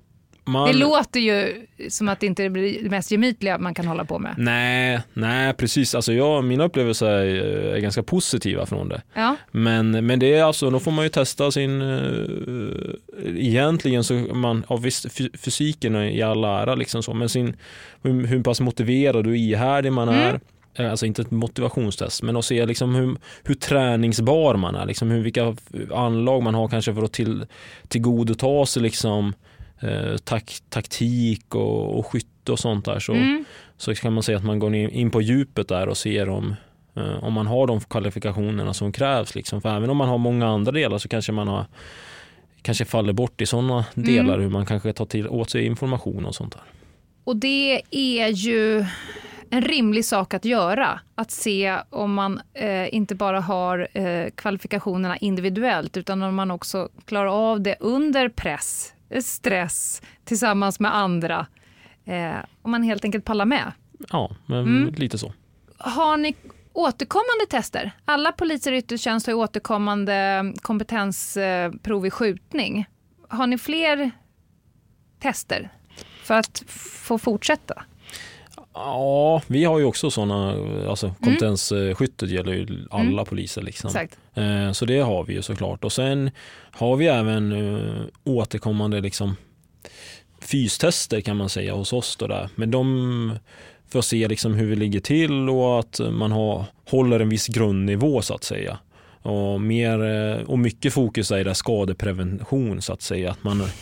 Man... Det låter ju som att det inte är det mest gemytliga man kan hålla på med. Nej, nej precis. Alltså jag, mina upplevelser är, är ganska positiva från det. Ja. Men, men det är alltså, då får man ju testa sin... Uh, egentligen så man, ja, visst, fysiken är i all ära liksom så, men sin, hur, hur pass motiverad och ihärdig man är. Mm. Alltså inte ett motivationstest, men att se liksom hur, hur träningsbar man är, liksom hur, vilka anlag man har kanske för att till, tillgodota sig liksom, eh, tak, taktik och, och skytte och sånt där. Så, mm. så kan man säga att man går in, in på djupet där och ser om, eh, om man har de kvalifikationerna som krävs. Liksom. För även om man har många andra delar så kanske man har, kanske faller bort i sådana delar, mm. hur man kanske tar till åt sig information och sånt där. Och det är ju en rimlig sak att göra, att se om man eh, inte bara har eh, kvalifikationerna individuellt, utan om man också klarar av det under press, stress, tillsammans med andra. Eh, om man helt enkelt pallar med. Ja, men mm. lite så. Har ni återkommande tester? Alla poliser i yttre tjänst har återkommande kompetensprov i skjutning. Har ni fler tester för att få fortsätta? Ja, vi har ju också sådana, alltså kompetensskyttet mm. gäller ju alla mm. poliser liksom. Exakt. Eh, så det har vi ju såklart. Och sen har vi även uh, återkommande liksom fystester kan man säga hos oss då där. Men de för att se liksom hur vi ligger till och att man har, håller en viss grundnivå så att säga. Och, mer, och mycket fokus är där skadeprevention så att säga. Att man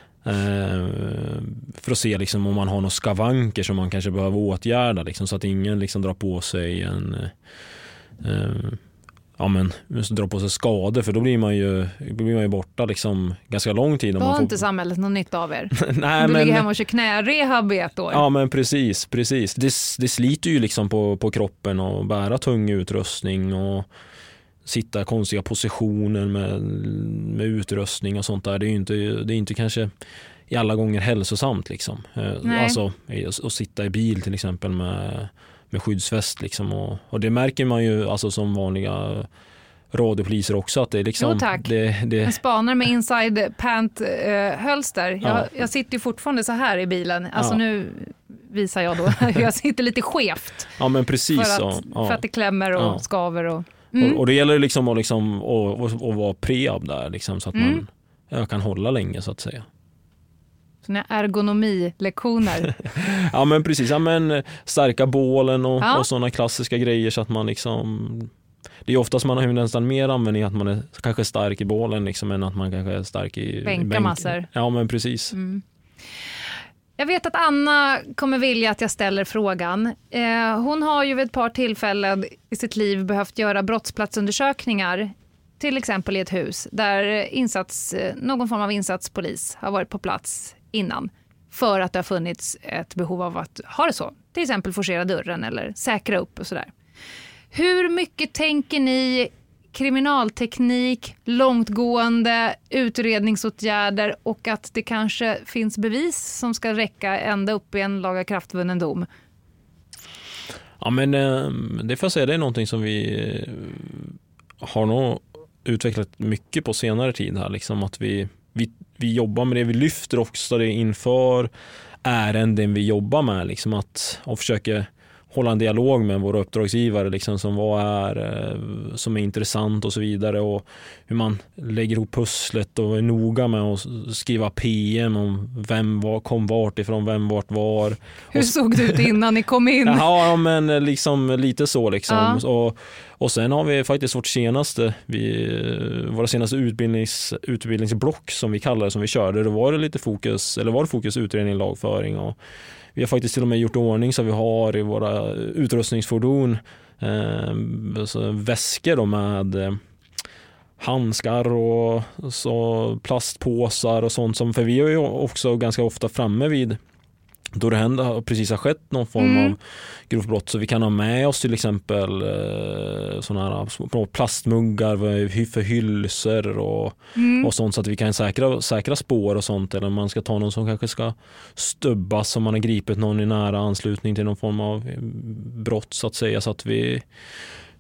för att se liksom om man har några skavanker som man kanske behöver åtgärda liksom, så att ingen liksom drar på sig en eh, ja men drar på sig skador, för då blir man ju, blir man ju borta liksom ganska lång tid. Har man får... inte samhället någon nytta av er? Nej, du men... ligger hemma och kör knärehab i ett år. Ja men precis, precis. Det, det sliter ju liksom på, på kroppen och bära tung utrustning och sitta i konstiga positioner med, med utrustning och sånt där. Det är ju inte, det är inte kanske i alla gånger hälsosamt liksom. Nej. Alltså att sitta i bil till exempel med, med skyddsväst liksom. Och, och det märker man ju alltså som vanliga radiopoliser också att det är liksom... Jo tack, det, det... en spanar med inside pant uh, hölster. Jag, ja. jag sitter ju fortfarande så här i bilen. Alltså ja. Nu visar jag då. Jag sitter lite skevt. Ja men precis. För att, ja. för att det klämmer och ja. skaver och... Mm. Och, och det gäller liksom att, liksom, att, att, att vara preab där liksom, så att mm. man ja, kan hålla länge så att säga. Såna ergonomilektioner. Ja men precis, ja, men stärka bålen och, ja. och sådana klassiska grejer så att man liksom... Det är oftast man har nästan mer användning att man är kanske stark i bålen liksom, än att man kanske är stark i bänka bänk. massor. Ja men precis. Mm. Jag vet att Anna kommer vilja att jag ställer frågan. Eh, hon har ju vid ett par tillfällen i sitt liv behövt göra brottsplatsundersökningar, till exempel i ett hus där insats, någon form av insatspolis har varit på plats innan, för att det har funnits ett behov av att ha det så. Till exempel forcera dörren eller säkra upp och sådär. Hur mycket tänker ni kriminalteknik, långtgående utredningsåtgärder och att det kanske finns bevis som ska räcka ända upp i en lagakraftvunnen dom? Ja men det får jag säga, det är någonting som vi har nog utvecklat mycket på senare tid här liksom, att vi, vi, vi jobbar med det, vi lyfter också det inför ärenden vi jobbar med liksom, att och försöker hålla en dialog med våra uppdragsgivare liksom, som vad är som är intressant och så vidare, och hur man lägger ihop pusslet och är noga med att skriva P M om vem var, kom vart ifrån, vem vart var. Hur och, såg det ut innan ni kom in? Ja men liksom lite så liksom. Ja. Och, och sen har vi faktiskt vårt senaste vi, våra senaste utbildnings, utbildningsblock som vi kallar det, som vi körde, då var det lite fokus, eller var det fokus utredning, lagföring, och vi har faktiskt till och med gjort ordning så vi har i våra utrustningsfordon eh, så väskor då med eh, handskar och så plastpåsar och sånt, som, för vi är ju också ganska ofta framme vid då det händer, precis har skett någon form mm. av grovt brott, så vi kan ha med oss till exempel eh, sådana här plastmuggar för hylsor och, mm. och sånt, så att vi kan säkra, säkra spår och sånt, eller man ska ta någon som kanske ska stubbas om man har gripit någon i nära anslutning till någon form av brott så att säga, så att vi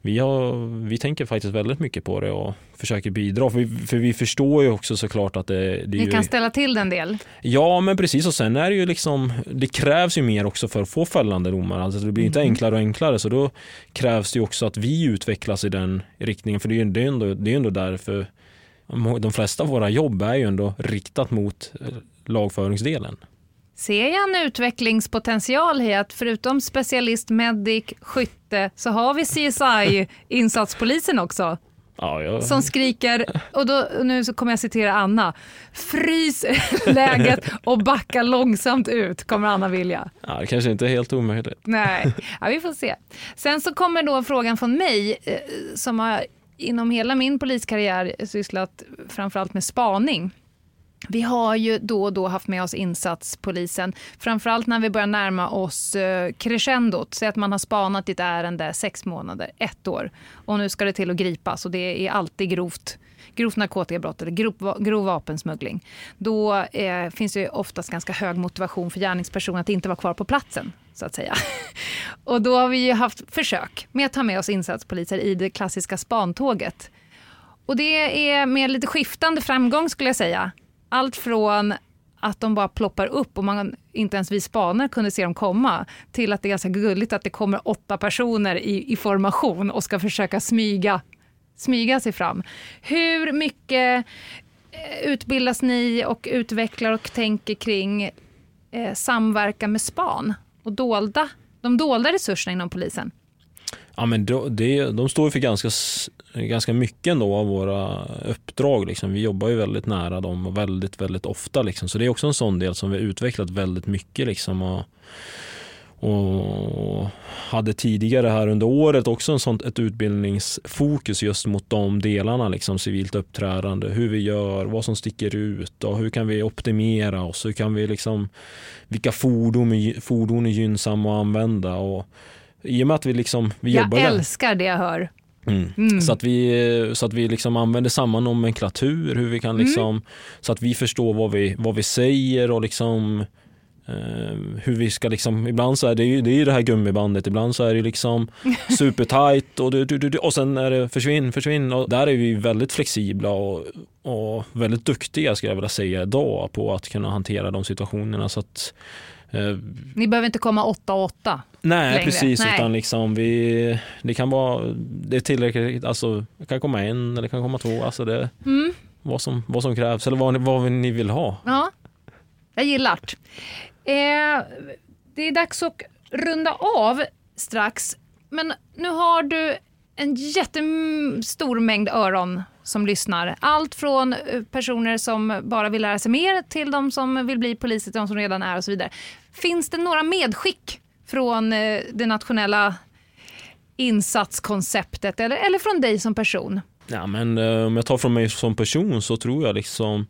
vi, har, vi tänker faktiskt väldigt mycket på det och försöker bidra. För vi, för vi förstår ju också såklart att det... det Ni ju, kan ställa till den del. Ja, men precis. Och sen är det ju liksom... Det krävs ju mer också för att få fällande domar. Alltså det blir inte mm. enklare och enklare. Så då krävs det ju också att vi utvecklas i den riktningen. För det är ju det är ändå, det är ändå därför... De flesta av våra jobb är ju ändå riktat mot lagföringsdelen. Ser jag en utvecklingspotential i att förutom specialist, medic, skytte så har vi C S I-insatspolisen också? Ja, ja. Som skriker, och då, nu så kommer jag citera Anna, frys läget och backa långsamt ut, kommer Anna vilja. Ja, det kanske inte är helt omöjligt. Nej, ja, vi får se. Sen så kommer då frågan från mig eh, som har inom hela min poliskarriär sysslat framförallt med spaning. Vi har ju då och då haft med oss insatspolisen, framförallt när vi börjar närma oss eh, crescendot, så att man har spanat ett ärende sex månader, ett år, och nu ska det till att gripas, och det är alltid grovt, grovt narkotikabrott eller grov, grov vapensmuggling. Då eh, finns det ju oftast ganska hög motivation för gärningspersonen att inte vara kvar på platsen, så att säga. Och då har vi ju haft försök med att ta med oss insatspoliser i det klassiska spantåget. Och det är med lite skiftande framgång skulle jag säga. Allt från att de bara ploppar upp och man inte ens vi spanar kunde se dem komma, till att det är ganska gulligt att det kommer åtta personer i, i formation och ska försöka smyga, smyga sig fram. Hur mycket utbildas ni och utvecklar och tänker kring eh, samverkan med span och dolda, de dolda resurserna inom polisen? Ja, men då, det, de står för ganska, ganska mycket ändå av våra uppdrag. Liksom. Vi jobbar ju väldigt nära dem och väldigt, väldigt ofta. Liksom. Så det är också en sån del som vi har utvecklat väldigt mycket. Liksom, och, och hade tidigare här under året också en sånt, ett utbildningsfokus just mot de delarna. Liksom, civilt uppträdande, hur vi gör, vad som sticker ut och hur kan vi optimera oss. Hur kan vi liksom, vilka fordon, fordon är gynnsamma att använda och i och med att vi liksom vi jag jobbar älskar där. Det jag hör. Mm. Mm. Så att vi så att vi liksom använder samma nomenklatur, hur vi kan liksom mm. så att vi förstår vad vi vad vi säger och liksom eh, hur vi ska liksom ibland så är det ju det är ju det här gummibandet, ibland så är det liksom supertight och du, du, du, och sen är det försvinn försvinn och där är vi väldigt flexibla och och väldigt duktiga ska jag vilja säga idag på att kunna hantera de situationerna så att eh, ni behöver inte komma åtta åtta. Nej, längre. Precis. Nej. Utan liksom vi, det kan vara det är tillräckligt, alltså det kan komma en eller det kan komma två, alltså det mm. vad, som, vad som krävs eller vad, vad ni vill ha. Ja, jag gillar det. Eh, det är dags att runda av strax, men nu har du en jättestor mängd öron som lyssnar. Allt från personer som bara vill lära sig mer till de som vill bli poliser, till de som redan är och så vidare. Finns det några medskick från det nationella insatskonceptet eller, eller från dig som person? Ja, men om jag tar från mig som person så tror jag liksom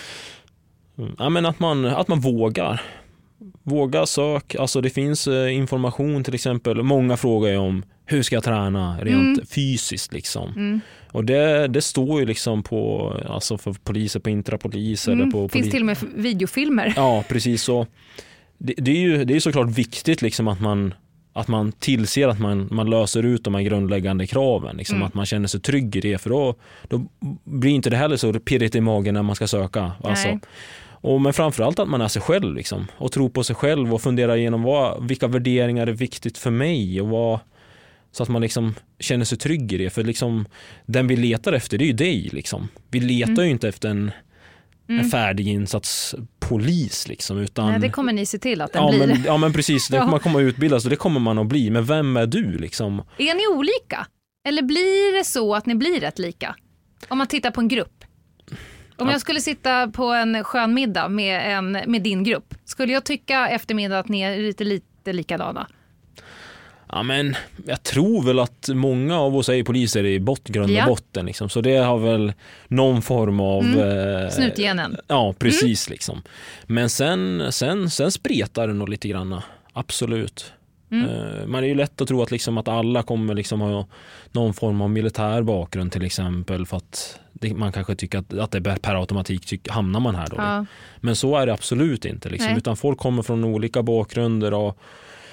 ja, men att man att man vågar. Våga sök, alltså det finns information till exempel, många frågar ju om hur ska jag träna rent mm. fysiskt liksom. Mm. Och det, det står ju liksom på alltså för poliser på intrapolis mm. eller på finns poli- till och med videofilmer. Ja, precis så. Det, det är ju det är såklart viktigt liksom att man att man tillser att man, man löser ut de här grundläggande kraven liksom, mm. att man känner sig trygg i det, för då, då blir inte det heller så pirrigt i magen när man ska söka alltså. Och men framförallt att man är sig själv liksom, och tror på sig själv och funderar igenom vad, vilka värderingar är viktigt för mig och vad, så att man liksom känner sig trygg i det, för liksom den vi letar efter det är ju dig liksom. Vi letar mm. ju inte efter en Mm. en färdig insatspolis liksom, utan nej, det kommer ni se till att den ja, blir. Men, ja men precis, det kommer komma utbildas och det kommer man att bli, men vem är du liksom? Är ni olika? Eller blir det så att ni blir rätt lika? Om man tittar på en grupp. Om ja. jag skulle sitta på en skön middag med, en, med din grupp, skulle jag tycka eftermiddag att ni är lite, lite likadana? Ja, men jag tror väl att många av oss är poliser i bot, grund och ja. botten liksom. Så det har väl någon form av mm. eh, snutgenen. Ja, precis mm. liksom. Men sen, sen, sen spretar det nog lite grann. Absolut. Mm. Eh, man är ju lätt att tro att, liksom, att alla kommer liksom ha någon form av militär bakgrund till exempel, för att det, man kanske tycker att, att det per automatik tyck, hamnar man här då. Ja. Men så är det absolut inte liksom. Utan folk kommer från olika bakgrunder och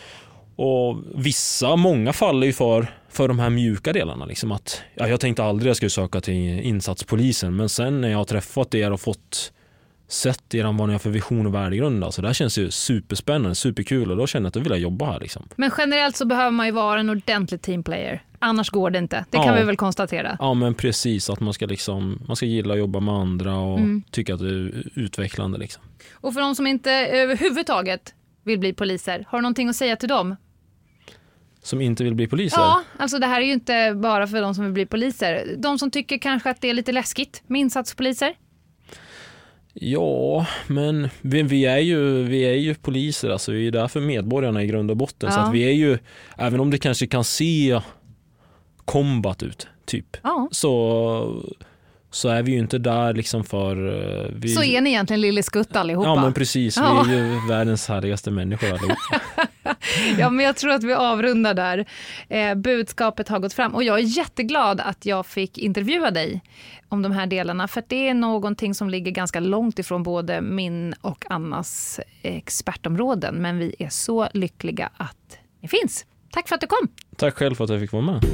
Och vissa, många faller ju för, för de här mjuka delarna. Liksom att, ja, jag tänkte aldrig jag skulle söka till insatspolisen, men sen när jag har träffat er och fått sett er vad ni har för vision och värdegrund, alltså det här känns ju superspännande, superkul, och då känner jag att jag vill jobba här. Liksom. Men generellt så behöver man ju vara en ordentlig teamplayer. Annars går det inte. Det kan ja. vi väl konstatera. Ja, men precis. Att man ska, liksom, man ska gilla att jobba med andra och mm. tycka att det är utvecklande. Liksom. Och för de som inte överhuvudtaget vill bli poliser, har du någonting att säga till dem? Som inte vill bli poliser? Ja, alltså det här är ju inte bara för de som vill bli poliser. De som tycker kanske att det är lite läskigt med insatspoliser. Ja, men vi, vi, är ju, vi är ju poliser, alltså vi är där för medborgarna i grund och botten. Ja. Så att vi är ju, även om det kanske kan se combat ut, typ, ja. så, så är vi ju inte där liksom för... Vi, så är ni egentligen lille skutt allihopa? Ja, men precis. Ja. Vi är ju världens härligaste människor allihopa. Ja, men jag tror att vi avrundar där. Eh, budskapet har gått fram och jag är jätteglad att jag fick intervjua dig om de här delarna, för att det är någonting som ligger ganska långt ifrån både min och Annas expertområden, men vi är så lyckliga att ni finns. Tack för att du kom. Tack själv för att jag fick vara med.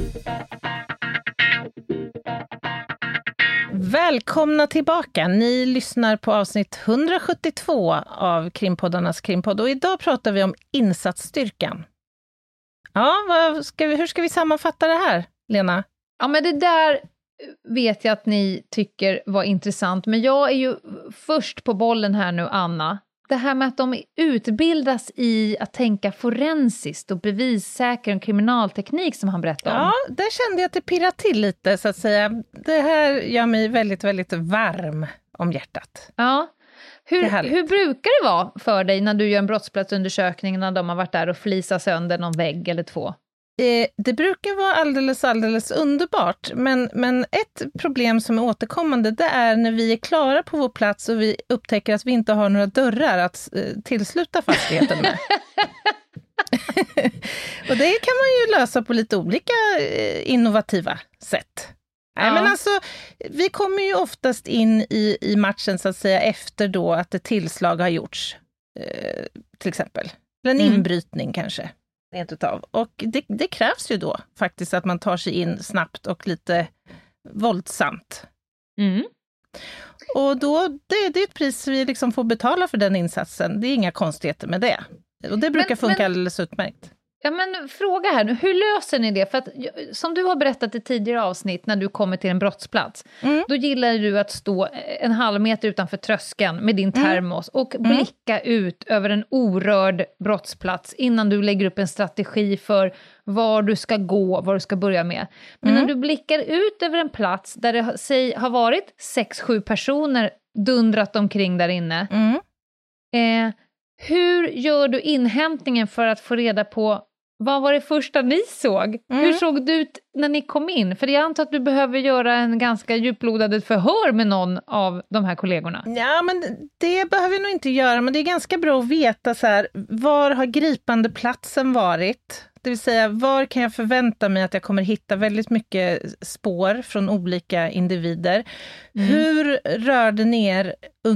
Välkomna tillbaka. Ni lyssnar på avsnitt hundrasjuttiotvå av Krimpoddarnas Krimpodd, och idag pratar vi om insatsstyrkan. Ja, vad ska vi, hur ska vi sammanfatta det här, Lena? Ja, men det där vet jag att ni tycker var intressant, men jag är ju först på bollen här nu, Anna. Det här med att de utbildas i att tänka forensiskt och bevissäker kriminalteknik som han berättade om. Ja, där kände jag att det pirrar till lite, så att säga. Det här gör mig väldigt, väldigt varm om hjärtat. Ja. Hur, hur brukar det vara för dig när du gör en brottsplatsundersökning, när de har varit där och flisat sönder någon vägg eller två? Eh, det brukar vara alldeles, alldeles underbart, men, men ett problem som är återkommande, det är när vi är klara på vår plats och vi upptäcker att vi inte har några dörrar att eh, tillsluta fastigheten med. Och det kan man ju lösa på lite olika eh, innovativa sätt. Ja. Nej, men alltså, vi kommer ju oftast in i, i matchen så att säga efter då att ett tillslag har gjorts, eh, till exempel. Eller en mm. inbrytning kanske. Utav. Och det, det krävs ju då faktiskt att man tar sig in snabbt och lite våldsamt. Mm. Och då, det, det är ett pris vi liksom får betala för den insatsen. Det är inga konstigheter med det. Och det brukar men, funka men, alldeles utmärkt. Ja, men fråga här nu, hur löser ni det? För att, som du har berättat i tidigare avsnitt, när du kommer till en brottsplats, mm. då gillar du att stå en halv meter utanför tröskeln med din termos mm. och blicka mm. ut över en orörd brottsplats innan du lägger upp en strategi för var du ska gå, vad du ska börja med. Men mm. när du blickar ut över en plats där det säg, har varit sex, sju personer dundrat omkring där inne, mm. eh, hur gör du inhämtningen för att få reda på vad var det första ni såg? Mm. Hur såg det ut när ni kom in? För jag antar att du behöver göra en ganska djuplodad förhör med någon av de här kollegorna. Ja, men det behöver vi nog inte göra. Men det är ganska bra att veta så här, var har gripande platsen varit? Det vill säga, var kan jag förvänta mig att jag kommer hitta väldigt mycket spår från olika individer? Mm. Hur rörde ner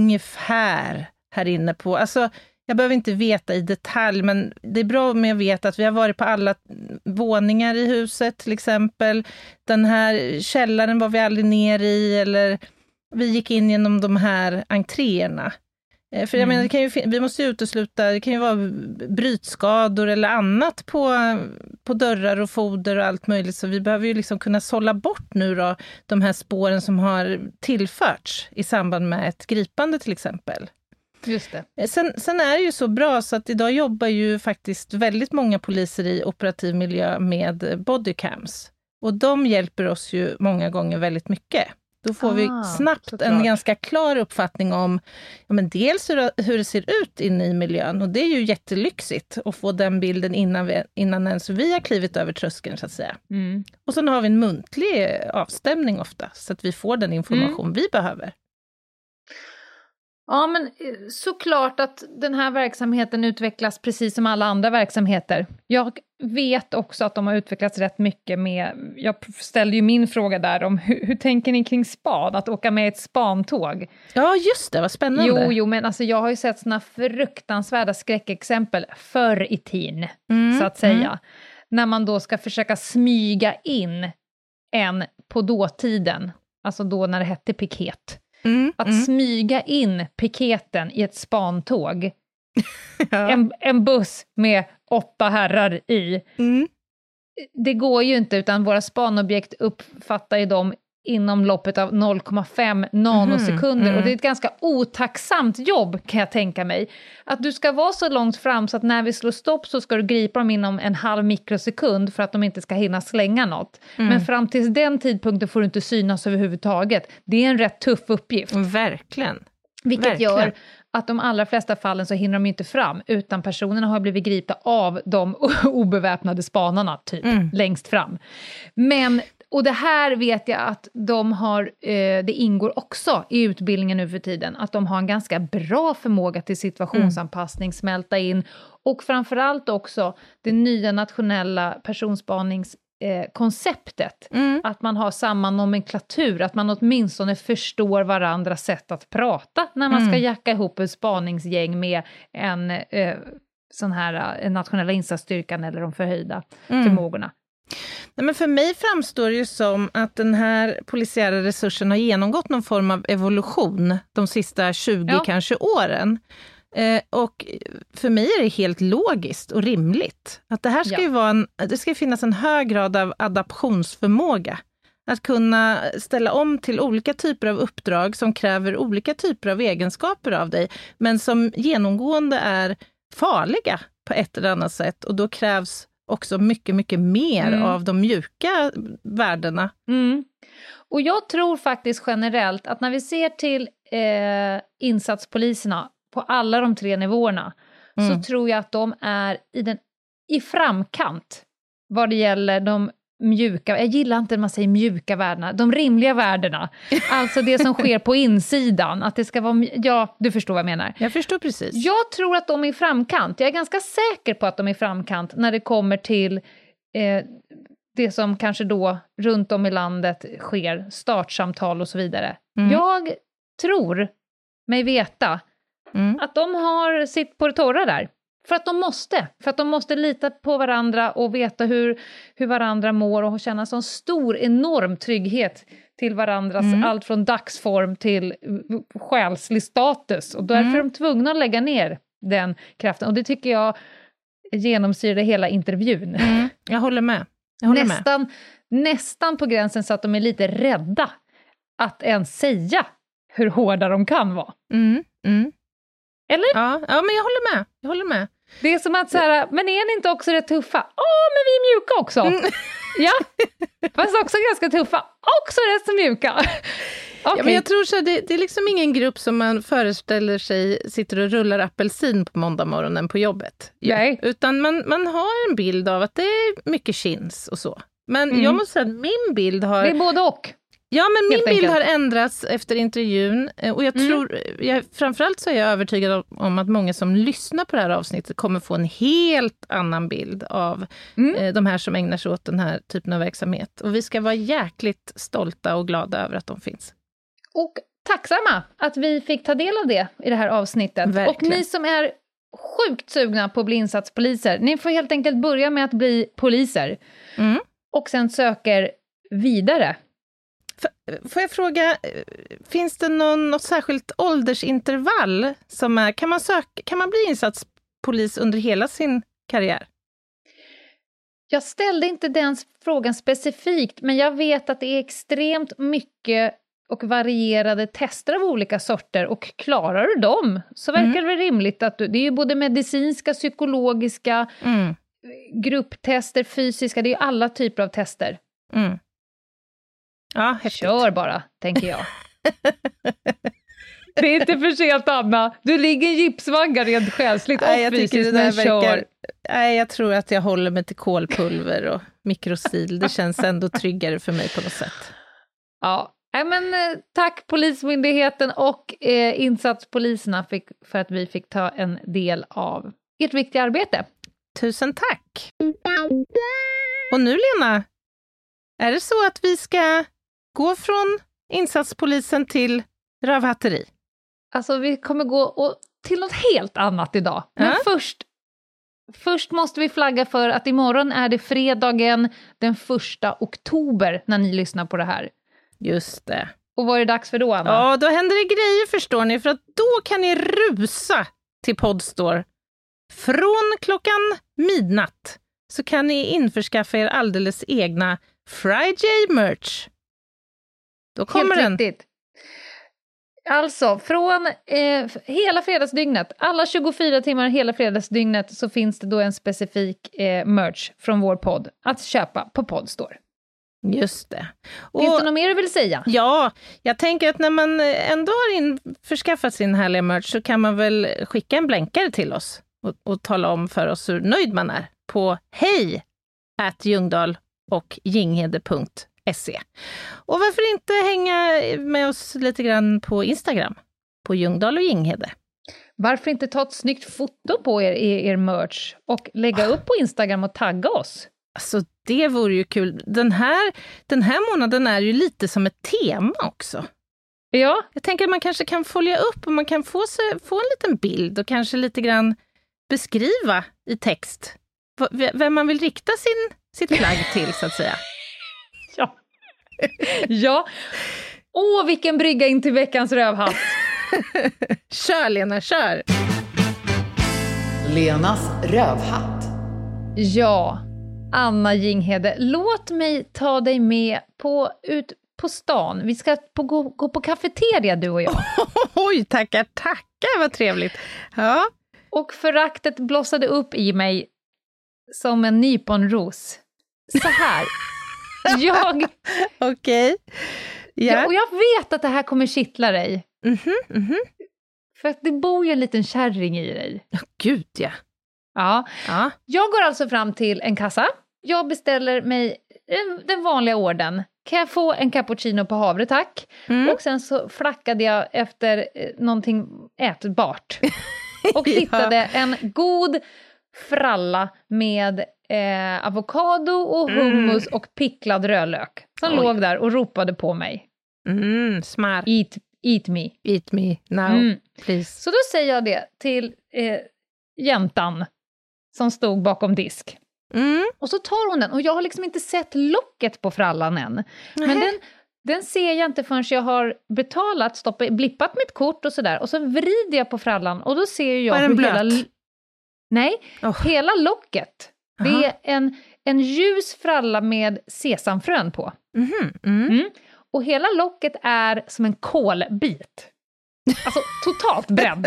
ungefär här inne på? Alltså, jag behöver inte veta i detalj, men det är bra om jag vet att vi har varit på alla våningar i huset till exempel. Den här källaren var vi aldrig ner i, eller vi gick in genom de här entréerna. För jag mm. menar, det kan ju, vi måste ju utesluta, det kan ju vara brytskador eller annat på, på dörrar och foder och allt möjligt. Så vi behöver ju liksom kunna sålla bort nu då de här spåren som har tillförts i samband med ett gripande till exempel. Just det. Sen, sen är det ju så bra så att idag jobbar ju faktiskt väldigt många poliser i operativ miljö med bodycams. Och de hjälper oss ju många gånger väldigt mycket. Då får ah, vi snabbt såklart en ganska klar uppfattning om ja, men dels hur, hur det ser ut inne i miljön. Och det är ju jättelyxigt att få den bilden innan, vi, innan ens vi har klivit över tröskeln så att säga. Mm. Och sen har vi en muntlig avstämning ofta så att vi får den information mm. vi behöver. Ja, men såklart att den här verksamheten utvecklas precis som alla andra verksamheter. Jag vet också att de har utvecklats rätt mycket med, jag ställde ju min fråga där om hur, hur tänker ni kring span, att åka med ett spantåg? Ja, just det, vad spännande. Jo, jo, men alltså jag har ju sett såna fruktansvärda skräckexempel förr i tiden, mm, så att säga. Mm. När man då ska försöka smyga in en på dåtiden, alltså då när det hette piket. Mm, att mm. smyga in piketen i ett spantåg. Ja. en, en buss med åtta herrar i. Mm. Det går ju inte, utan våra spanobjekt uppfattar ju dem inom loppet av noll komma fem nanosekunder. Mm, mm. Och det är ett ganska otacksamt jobb, kan jag tänka mig. Att du ska vara så långt fram så att när vi slår stopp så ska du gripa dem inom en halv mikrosekund för att de inte ska hinna slänga något. Mm. Men fram till den tidpunkten får du inte synas överhuvudtaget. Det är en rätt tuff uppgift. Verkligen. Vilket Verkligen. gör att de allra flesta fallen så hinner de inte fram, utan personerna har blivit gripta av de obeväpnade spanarna typ, mm. längst fram. Men, och det här vet jag att de har, eh, det ingår också i utbildningen nu för tiden, att de har en ganska bra förmåga till situationsanpassning, mm. smälta in, och framförallt också det nya nationella personspanings Eh, konceptet, mm. att man har samma nomenklatur, att man åtminstone förstår varandras sätt att prata när man mm. ska jacka ihop ett spaningsgäng med en eh, sån här en nationella insatsstyrkan eller de förhöjda mm. förmågorna. Nej, men för mig framstår det ju som att den här polisiära resursen har genomgått någon form av evolution de sista tjugo ja. kanske åren. Eh, och för mig är det helt logiskt och rimligt att det här ska ja. ju vara en, det ska finnas en hög grad av adaptionsförmåga. Att kunna ställa om till olika typer av uppdrag som kräver olika typer av egenskaper av dig, men som genomgående är farliga på ett eller annat sätt, och då krävs också mycket, mycket mer mm. av de mjuka värdena. Mm. Och jag tror faktiskt generellt att när vi ser till eh, insatspoliserna på alla de tre nivåerna, mm. så tror jag att de är i, den, i framkant vad det gäller de mjuka, jag gillar inte när man säger mjuka värdena, de rimliga värdena, alltså det som sker på insidan, att det ska vara, ja, du förstår vad jag menar. Jag förstår precis. Jag tror att de är i framkant, jag är ganska säker på att de är i framkant när det kommer till eh, det som kanske då runt om i landet sker, startsamtal och så vidare. Mm. Jag tror mig veta Mm. att de har sitt på det torra där. För att de måste. För att de måste lita på varandra och veta hur, hur varandra mår och känna sån stor, enorm trygghet till varandras, mm. allt från dagsform till själslig status. Och därför mm. är de tvungna att lägga ner den kraften. Och det tycker jag genomsyrar hela intervjun. Mm. Jag håller med. Jag håller nästan, med. nästan på gränsen så att de är lite rädda att ens säga hur hårda de kan vara. Mm. Mm. Eller? Ja, ja, men jag håller med. Jag håller med. Det är som att så här, men är ni inte också rätt tuffa? Åh, men vi är mjuka också. Mm. Ja, fast också ganska tuffa. Också rätt så mjuka. Okay. Ja, men jag tror så här, det, det är liksom ingen grupp som man föreställer sig sitter och rullar apelsin på måndag morgonen på jobbet. Ja. Nej. Utan man, man har en bild av att det är mycket chins och så. Men mm. jag måste säga att min bild har... Det är både och. Ja, men min bild enkelt. har ändrats efter intervjun, och jag tror, mm. jag, framförallt så är jag övertygad om att många som lyssnar på det här avsnittet kommer få en helt annan bild av mm. eh, de här som ägnar sig åt den här typen av verksamhet. Och vi ska vara jäkligt stolta och glada över att de finns. Och tacksamma att vi fick ta del av det i det här avsnittet. Verkligen. Och ni som är sjukt sugna på att bli insatspoliser, ni får helt enkelt börja med att bli poliser. Mm. Och sen söker vidare. Får jag fråga, finns det någon, något särskilt åldersintervall som är, kan man söka, kan man bli insatspolis under hela sin karriär? Jag ställde inte den frågan specifikt, men jag vet att det är extremt mycket och varierade tester av olika sorter, och klarar du dem så verkar mm. det rimligt att du, det är ju både medicinska, psykologiska, mm. grupptester, fysiska, det är ju alla typer av tester. Mm. Ja, kör bara, tänker jag. Det är inte för sent, Anna. Du ligger i gipsvagga rent själsligt och nej, jag fysiskt tycker det där kör. Verkar, nej, jag tror att jag håller mig till kolpulver och mikrosil. Det känns ändå tryggare för mig på något sätt. Ja, Nej, men, eh, tack Polismyndigheten och eh, insatspoliserna fick, för att vi fick ta en del av ert viktiga arbete. Tusen tack. Och nu Lena, är det så att vi ska gå från insatspolisen till rövhatteri? Alltså vi kommer gå och, till något helt annat idag. Men Ja. först, först måste vi flagga för att imorgon är det fredagen den första oktober när ni lyssnar på det här. Just det. Och vad är det dags för då, Anna? Ja, då händer det grejer förstår ni, för att då kan ni rusa till Podstore. Från klockan midnatt så kan ni införskaffa er alldeles egna Friday-merch. Då kommer Helt den. riktigt. Alltså, från eh, hela fredagsdygnet, alla tjugofyra timmar hela fredagsdygnet, så finns det då en specifik eh, merch från vår podd att köpa på Podstore. Just det. Finns Och, det något mer du vill säga? ja, jag tänker att när man ändå har införskaffat sin härliga merch så kan man väl skicka en blänkare till oss och, och tala om för oss hur nöjd man är på hej at ljungdahl och ginghede punkt se. Och varför inte hänga med oss lite grann på Instagram, på Ljungdahl och Ginghede. Varför inte ta ett snyggt foto på er, er, er merch och lägga upp på Instagram och tagga oss? Alltså det vore ju kul. Den här, den här månaden är ju lite som ett tema också. Ja. Jag tänker att man kanske kan följa upp och man kan få, sig, få en liten bild och kanske lite grann beskriva i text v- vem man vill rikta sin, sitt plagg till så att säga. Ja. Ja. Åh, vilken brygga in till veckans rövhatt. Kör Lena, kör! Lenas rövhatt. Ja, Anna Ginghede, låt mig ta dig med på, ut på stan. Vi ska på, gå, gå på kafeteria, du och jag. Oj, tackar, tackar, vad trevligt. Ja. Och föraktet blossade upp i mig som en nyponros. Så här. Jag, Okej. ja. Ja. Och jag vet att det här kommer kittla dig. Mhm, mhm. För att det bor ju en liten kärring i dig. Ja, gud ja. Ja. Ja. Jag går alltså fram till en kassa. Jag beställer mig den, den vanliga orden. Kan jag få en cappuccino på havre, tack? Mm. Och sen så flackade jag efter eh, någonting ätbart. Och Ja. hittade en god fralla med eh, avokado och hummus Mm. och picklad rödlök. Som Oj. låg där och ropade på mig. Mm, smart. Eat, eat me. Eat me now, Mm. please. Så då säger jag det till eh, jäntan som stod bakom disk. Mm. Och så tar hon den. Och jag har liksom inte sett locket på frallan än. Men Nähä. den, den ser jag inte förrän jag har betalat, stoppat, blippat mitt kort och sådär. Och så vrider jag på frallan och då ser jag Var den hur blöt? hela... Nej, Oh. hela locket. Det Aha. är en, en ljus fralla med sesamfrön på. Mhm, mm. Mm. Och hela locket är som en kolbit. Alltså totalt bränd.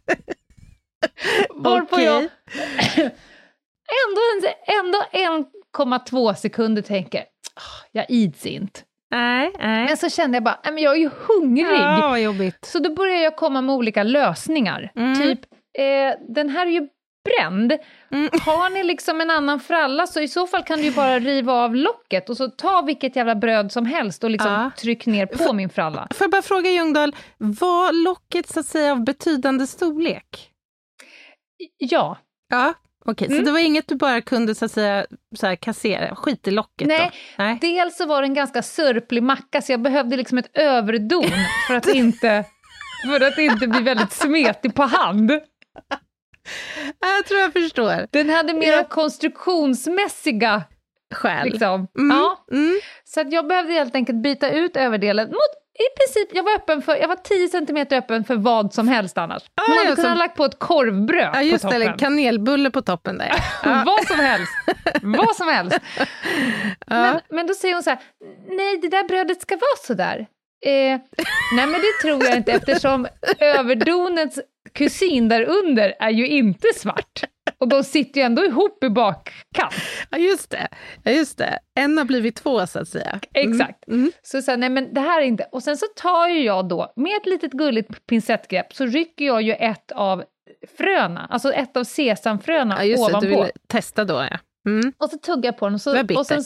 Varpå Okej. jag ändå, en, ändå en komma två sekunder tänker, "Ah, jag ids inte." Nej, nej. Men så kände jag bara, "Nej, men jag är ju hungrig." Ja, vad jobbigt. Så då började jag komma med olika lösningar. Mm. Typ, eh, den här är ju bränd. Mm. Har ni liksom en annan fralla så i så fall kan du ju bara riva av locket och så ta vilket jävla bröd som helst och liksom Ja. tryck ner på min fralla. Får jag bara fråga Ljungdahl, var locket så att säga av betydande storlek? Ja. Ja, okej. Mm. Så det var inget du bara kunde så att säga så här, kassera, skit i locket Nej. då? Nej. Dels så var det en ganska sörplig macka så jag behövde liksom ett överdon för att inte, för att inte bli väldigt smetig på hand. Jag tror jag förstår. Den hade mera Ja. konstruktionsmässiga Själ. liksom. Mm. Ja. Mm. Så att jag behövde helt enkelt byta ut överdelen mot i princip, jag var öppen för, jag var tio centimeter öppen för vad som helst annars. Ah, Man hade ja, kunnat som- ha lagt på ett korvbröd Ja, just på det, toppen. eller kanelbulle på toppen där. Ja. Vad som helst. Vad som helst. Ja. Men, men då säger hon så här, nej det där brödet ska vara så där. Eh, nej men det tror jag inte eftersom överdonets kusin där under är ju inte svart. Och de sitter ju ändå ihop i bakkant. Ja, just det. Ja, just det. En har blivit två så att säga. Mm. Exakt. Mm. Så sa nej men det här är inte. Och sen så tar ju jag då, med ett litet gulligt pincettgrepp så rycker jag ju ett av fröna, alltså ett av sesamfröna Ja, just det. ovanpå. Du ville testa då, ja. Mm. Och så tuggar jag på den och, Det var så, bittert. och sen så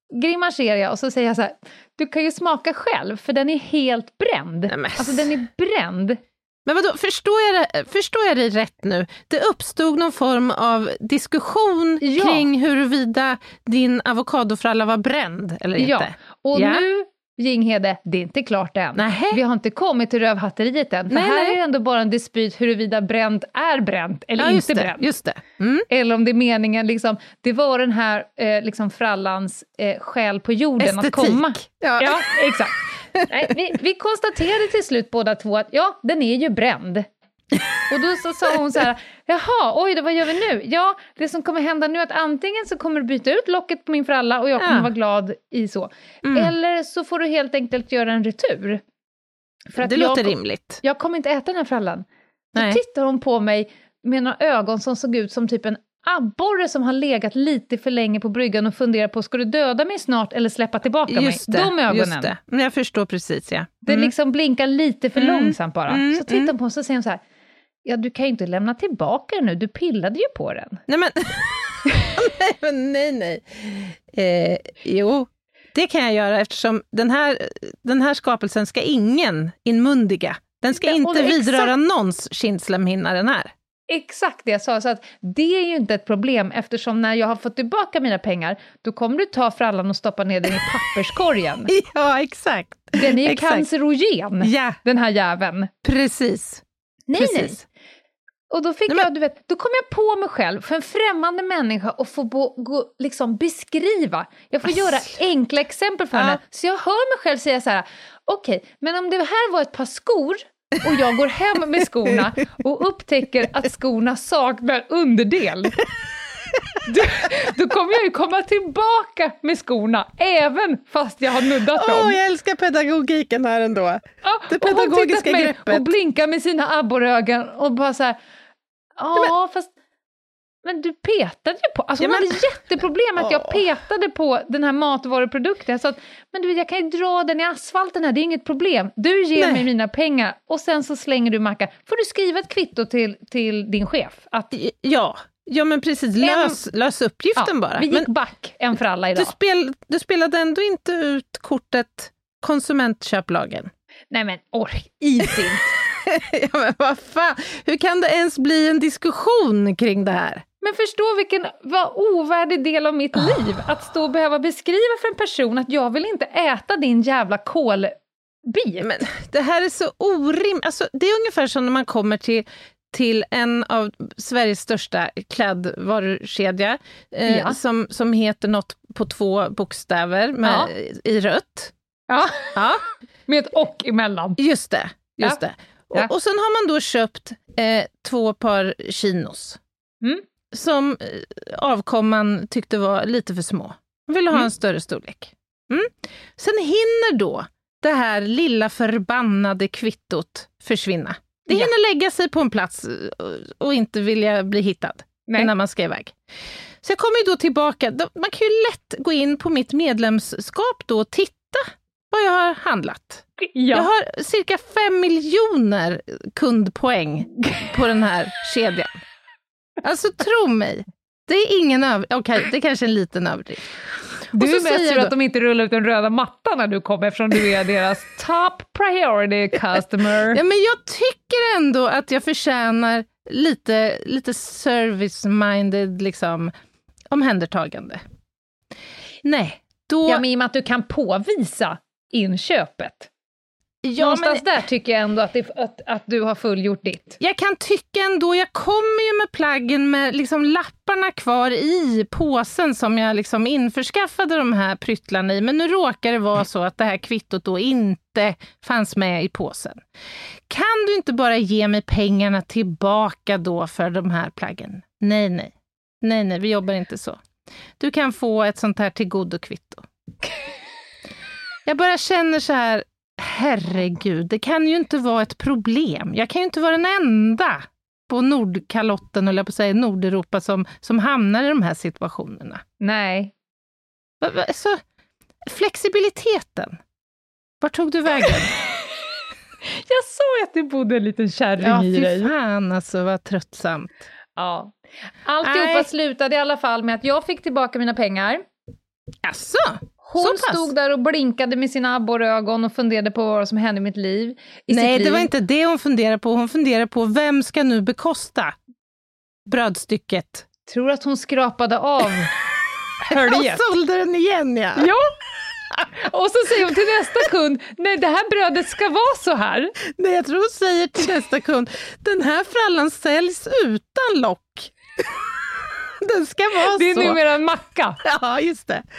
grimaserar jag och så säger jag så här, du kan ju smaka själv för den är helt bränd. Nej, men... Alltså den är bränd. Men vadå, förstår jag, det, förstår jag det rätt nu? Det uppstod någon form av diskussion ja. kring huruvida din avokadofralla var bränd eller inte. Ja, och ja. nu, Ginghede, det är inte klart än. Nähe. Vi har inte kommit till rövhatteriet än. För nej, här nej. är det ändå bara en dispyt huruvida bränt är bränt eller ja, inte det, bränt. Just det. Mm. Eller om det är meningen, liksom, det var den här eh, liksom frallans eh, själ på jorden estetik. Att komma. Ja, ja exakt. Nej, vi, vi konstaterade till slut båda två att ja, den är ju bränd. Och då så sa hon så här, jaha, oj, då, vad gör vi nu? Ja, det som kommer hända nu är att antingen så kommer du byta ut locket på min fralla och jag kommer ja. vara glad i så. Mm. Eller så får du helt enkelt göra en retur. För att det jag, låter rimligt. Jag kommer inte äta den här frallan. Nej. Då tittar hon på mig med några ögon som såg ut som typ en abborre som har legat lite för länge på bryggan och funderar på, ska du döda mig snart eller släppa tillbaka just mig? Det, De ögonen. Just det. Men jag förstår precis, ja. Mm. Det liksom blinkar lite för mm. långsamt bara. Mm. Så tittar hon på och så säger hon så här, ja, du kan ju inte lämna tillbaka den nu, du pillade ju på den. Nej, men nej, nej. Eh, jo, det kan jag göra eftersom den här, den här skapelsen ska ingen inmundiga. Den ska ja, inte vidröra exakt... någons kindslemhinna den här. Exakt det jag sa, så att det är ju inte ett problem eftersom när jag har fått tillbaka mina pengar då kommer du ta frallan och stoppa ner den i papperskorgen. Ja, exakt. Den är ju exakt. cancerogen, ja. den här jäveln. Precis. Nej, Precis. nej. Och då fick nej, men... jag, du vet, då kom jag på mig själv för en främmande människa och få bo, gå, liksom beskriva. Jag får göra enkla exempel för ja. henne. Så jag hör mig själv säga så här, okej, okay, men om det här var ett par skor och jag går hem med skorna och upptäcker att skorna saknar underdel. Då, då kommer jag ju komma tillbaka med skorna även fast jag har nuddat dem. Åh, oh, jag älskar pedagogiken här ändå. Ja, det pedagogiska och greppet. Och blinkar med sina abborrögon och bara så här, ja men, fast men du petade ju på, alltså ja, hon men, hade jätteproblem att oh. jag petade på den här matvaruprodukten. Så att, men du, jag kan ju dra den i asfalten här, det är inget problem. Du ger Nej. mig mina pengar och sen så slänger du macka. Får du skriva ett kvitto till, till din chef? Att, ja, ja, men precis, lös, en, lös uppgiften ja, bara. Vi gick men, back en för alla idag. Du, spel, du spelade ändå inte ut kortet konsumentköplagen. Nej men, ork, is inte. Ja, men vad fan, hur kan det ens bli en diskussion kring det här? Men förstå vilken vad ovärdig del av mitt oh. liv att stå och behöva beskriva för en person att jag vill inte äta din jävla kolbit. Men det här är så orimligt. Alltså, det är ungefär som när man kommer till, till en av Sveriges största klädvarukedja eh, ja. som, som heter något på två bokstäver med, ja. i rött. Ja. ja, med ett och emellan. Just det, just ja. det. Och, ja. och sen har man då köpt eh, två par chinos. Mm. Som avkomman tyckte var lite för små. Man ville ha mm. en större storlek. Mm. Sen hinner då det här lilla förbannade kvittot försvinna. Det ja. hinner lägga sig på en plats och inte vilja bli hittad Nej. innan man ska iväg. Så jag kommer ju då tillbaka. Man kan ju lätt gå in på mitt medlemskap då och titta vad jag har handlat. Ja. Jag har cirka fem miljoner kundpoäng på den här kedjan. Alltså tro mig, det är ingen över... Okej, okay, det är kanske en liten överdrift. Du är mest för att de inte rullar ut den röda mattan när du kommer eftersom du är deras top priority customer. Ja, men jag tycker ändå att jag förtjänar lite, lite service-minded liksom, omhändertagande. Nej, då... Ja, men i och med att du kan påvisa inköpet. Ja, någonstans men... där tycker jag ändå att, det, att, att du har fullgjort ditt. Jag kan tycka ändå, jag kommer ju med plaggen med liksom lapparna kvar i påsen som jag liksom införskaffade de här pryttlarna i. Men nu råkar det vara så att det här kvittot då inte fanns med i påsen. Kan du inte bara ge mig pengarna tillbaka då för de här plaggen? Nej, nej. Nej, nej, vi jobbar inte så. Du kan få ett sånt här tillgodokvitto. Jag bara känner så här, herregud, det kan ju inte vara ett problem. Jag kan ju inte vara den enda på Nordkalotten, eller på att säga Nordeuropa, som, som hamnar i de här situationerna. Nej. Så, flexibiliteten. Var tog du vägen? Jag såg att det bodde en liten kärring i dig. Ja, fy fan alltså, vad tröttsamt. Ja. Alltihopa slutade i alla fall med att jag fick tillbaka mina pengar. Asså? Hon stod där och blinkade med sina abborrögon och funderade på vad som hände i mitt liv. I Nej, sitt det var liv. inte det hon funderade på. Hon funderade på vem ska nu bekosta brödstycket. Tror att hon skrapade av höljet. Och sålde den igen, ja. Ja. Och så säger hon till nästa kund, nej det här brödet ska vara så här. Nej, jag tror hon säger till nästa kund, den här frallan säljs utan lock. Den ska vara Det är så. numera en macka. Ja, just det.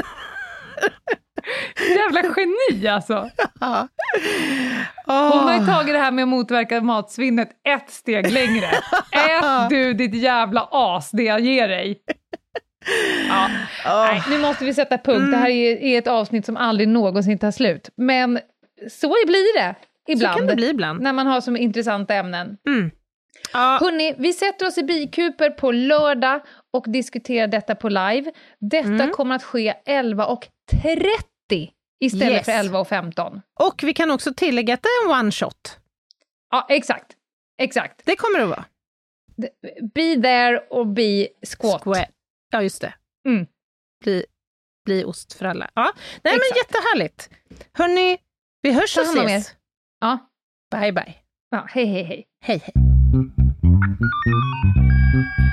Jävla geni alltså. Ja. Hon har ju Åh. tagit det här med att motverka matsvinnet ett steg längre. Ät du ditt jävla as, det jag ger dig. Ja. Åh. Nej, nu måste vi sätta punkt. Mm. Det här är, är ett avsnitt som aldrig någonsin tar slut. Men så blir det ibland. Så kan det bli ibland. När man har så intressanta ämnen. Mm. Ja. Hörrni, vi sätter oss i bikuper på lördag och diskuterar detta på live. Detta Mm. kommer att ske elva och trettio istället Yes. för elva och femton. Och vi kan också tillägga att det är en one shot. Ja, exakt. Exakt. Det kommer det att vara. Be there och be squat. Square. Ja, just det. Mm. Bli, bli ost för alla. Ja. Nej, Exakt. men jättehärligt. Hörni, vi hörs Ta och hand om ses. er. Ja. Bye, bye. Ja, hej, hej, hej. Hej, hej.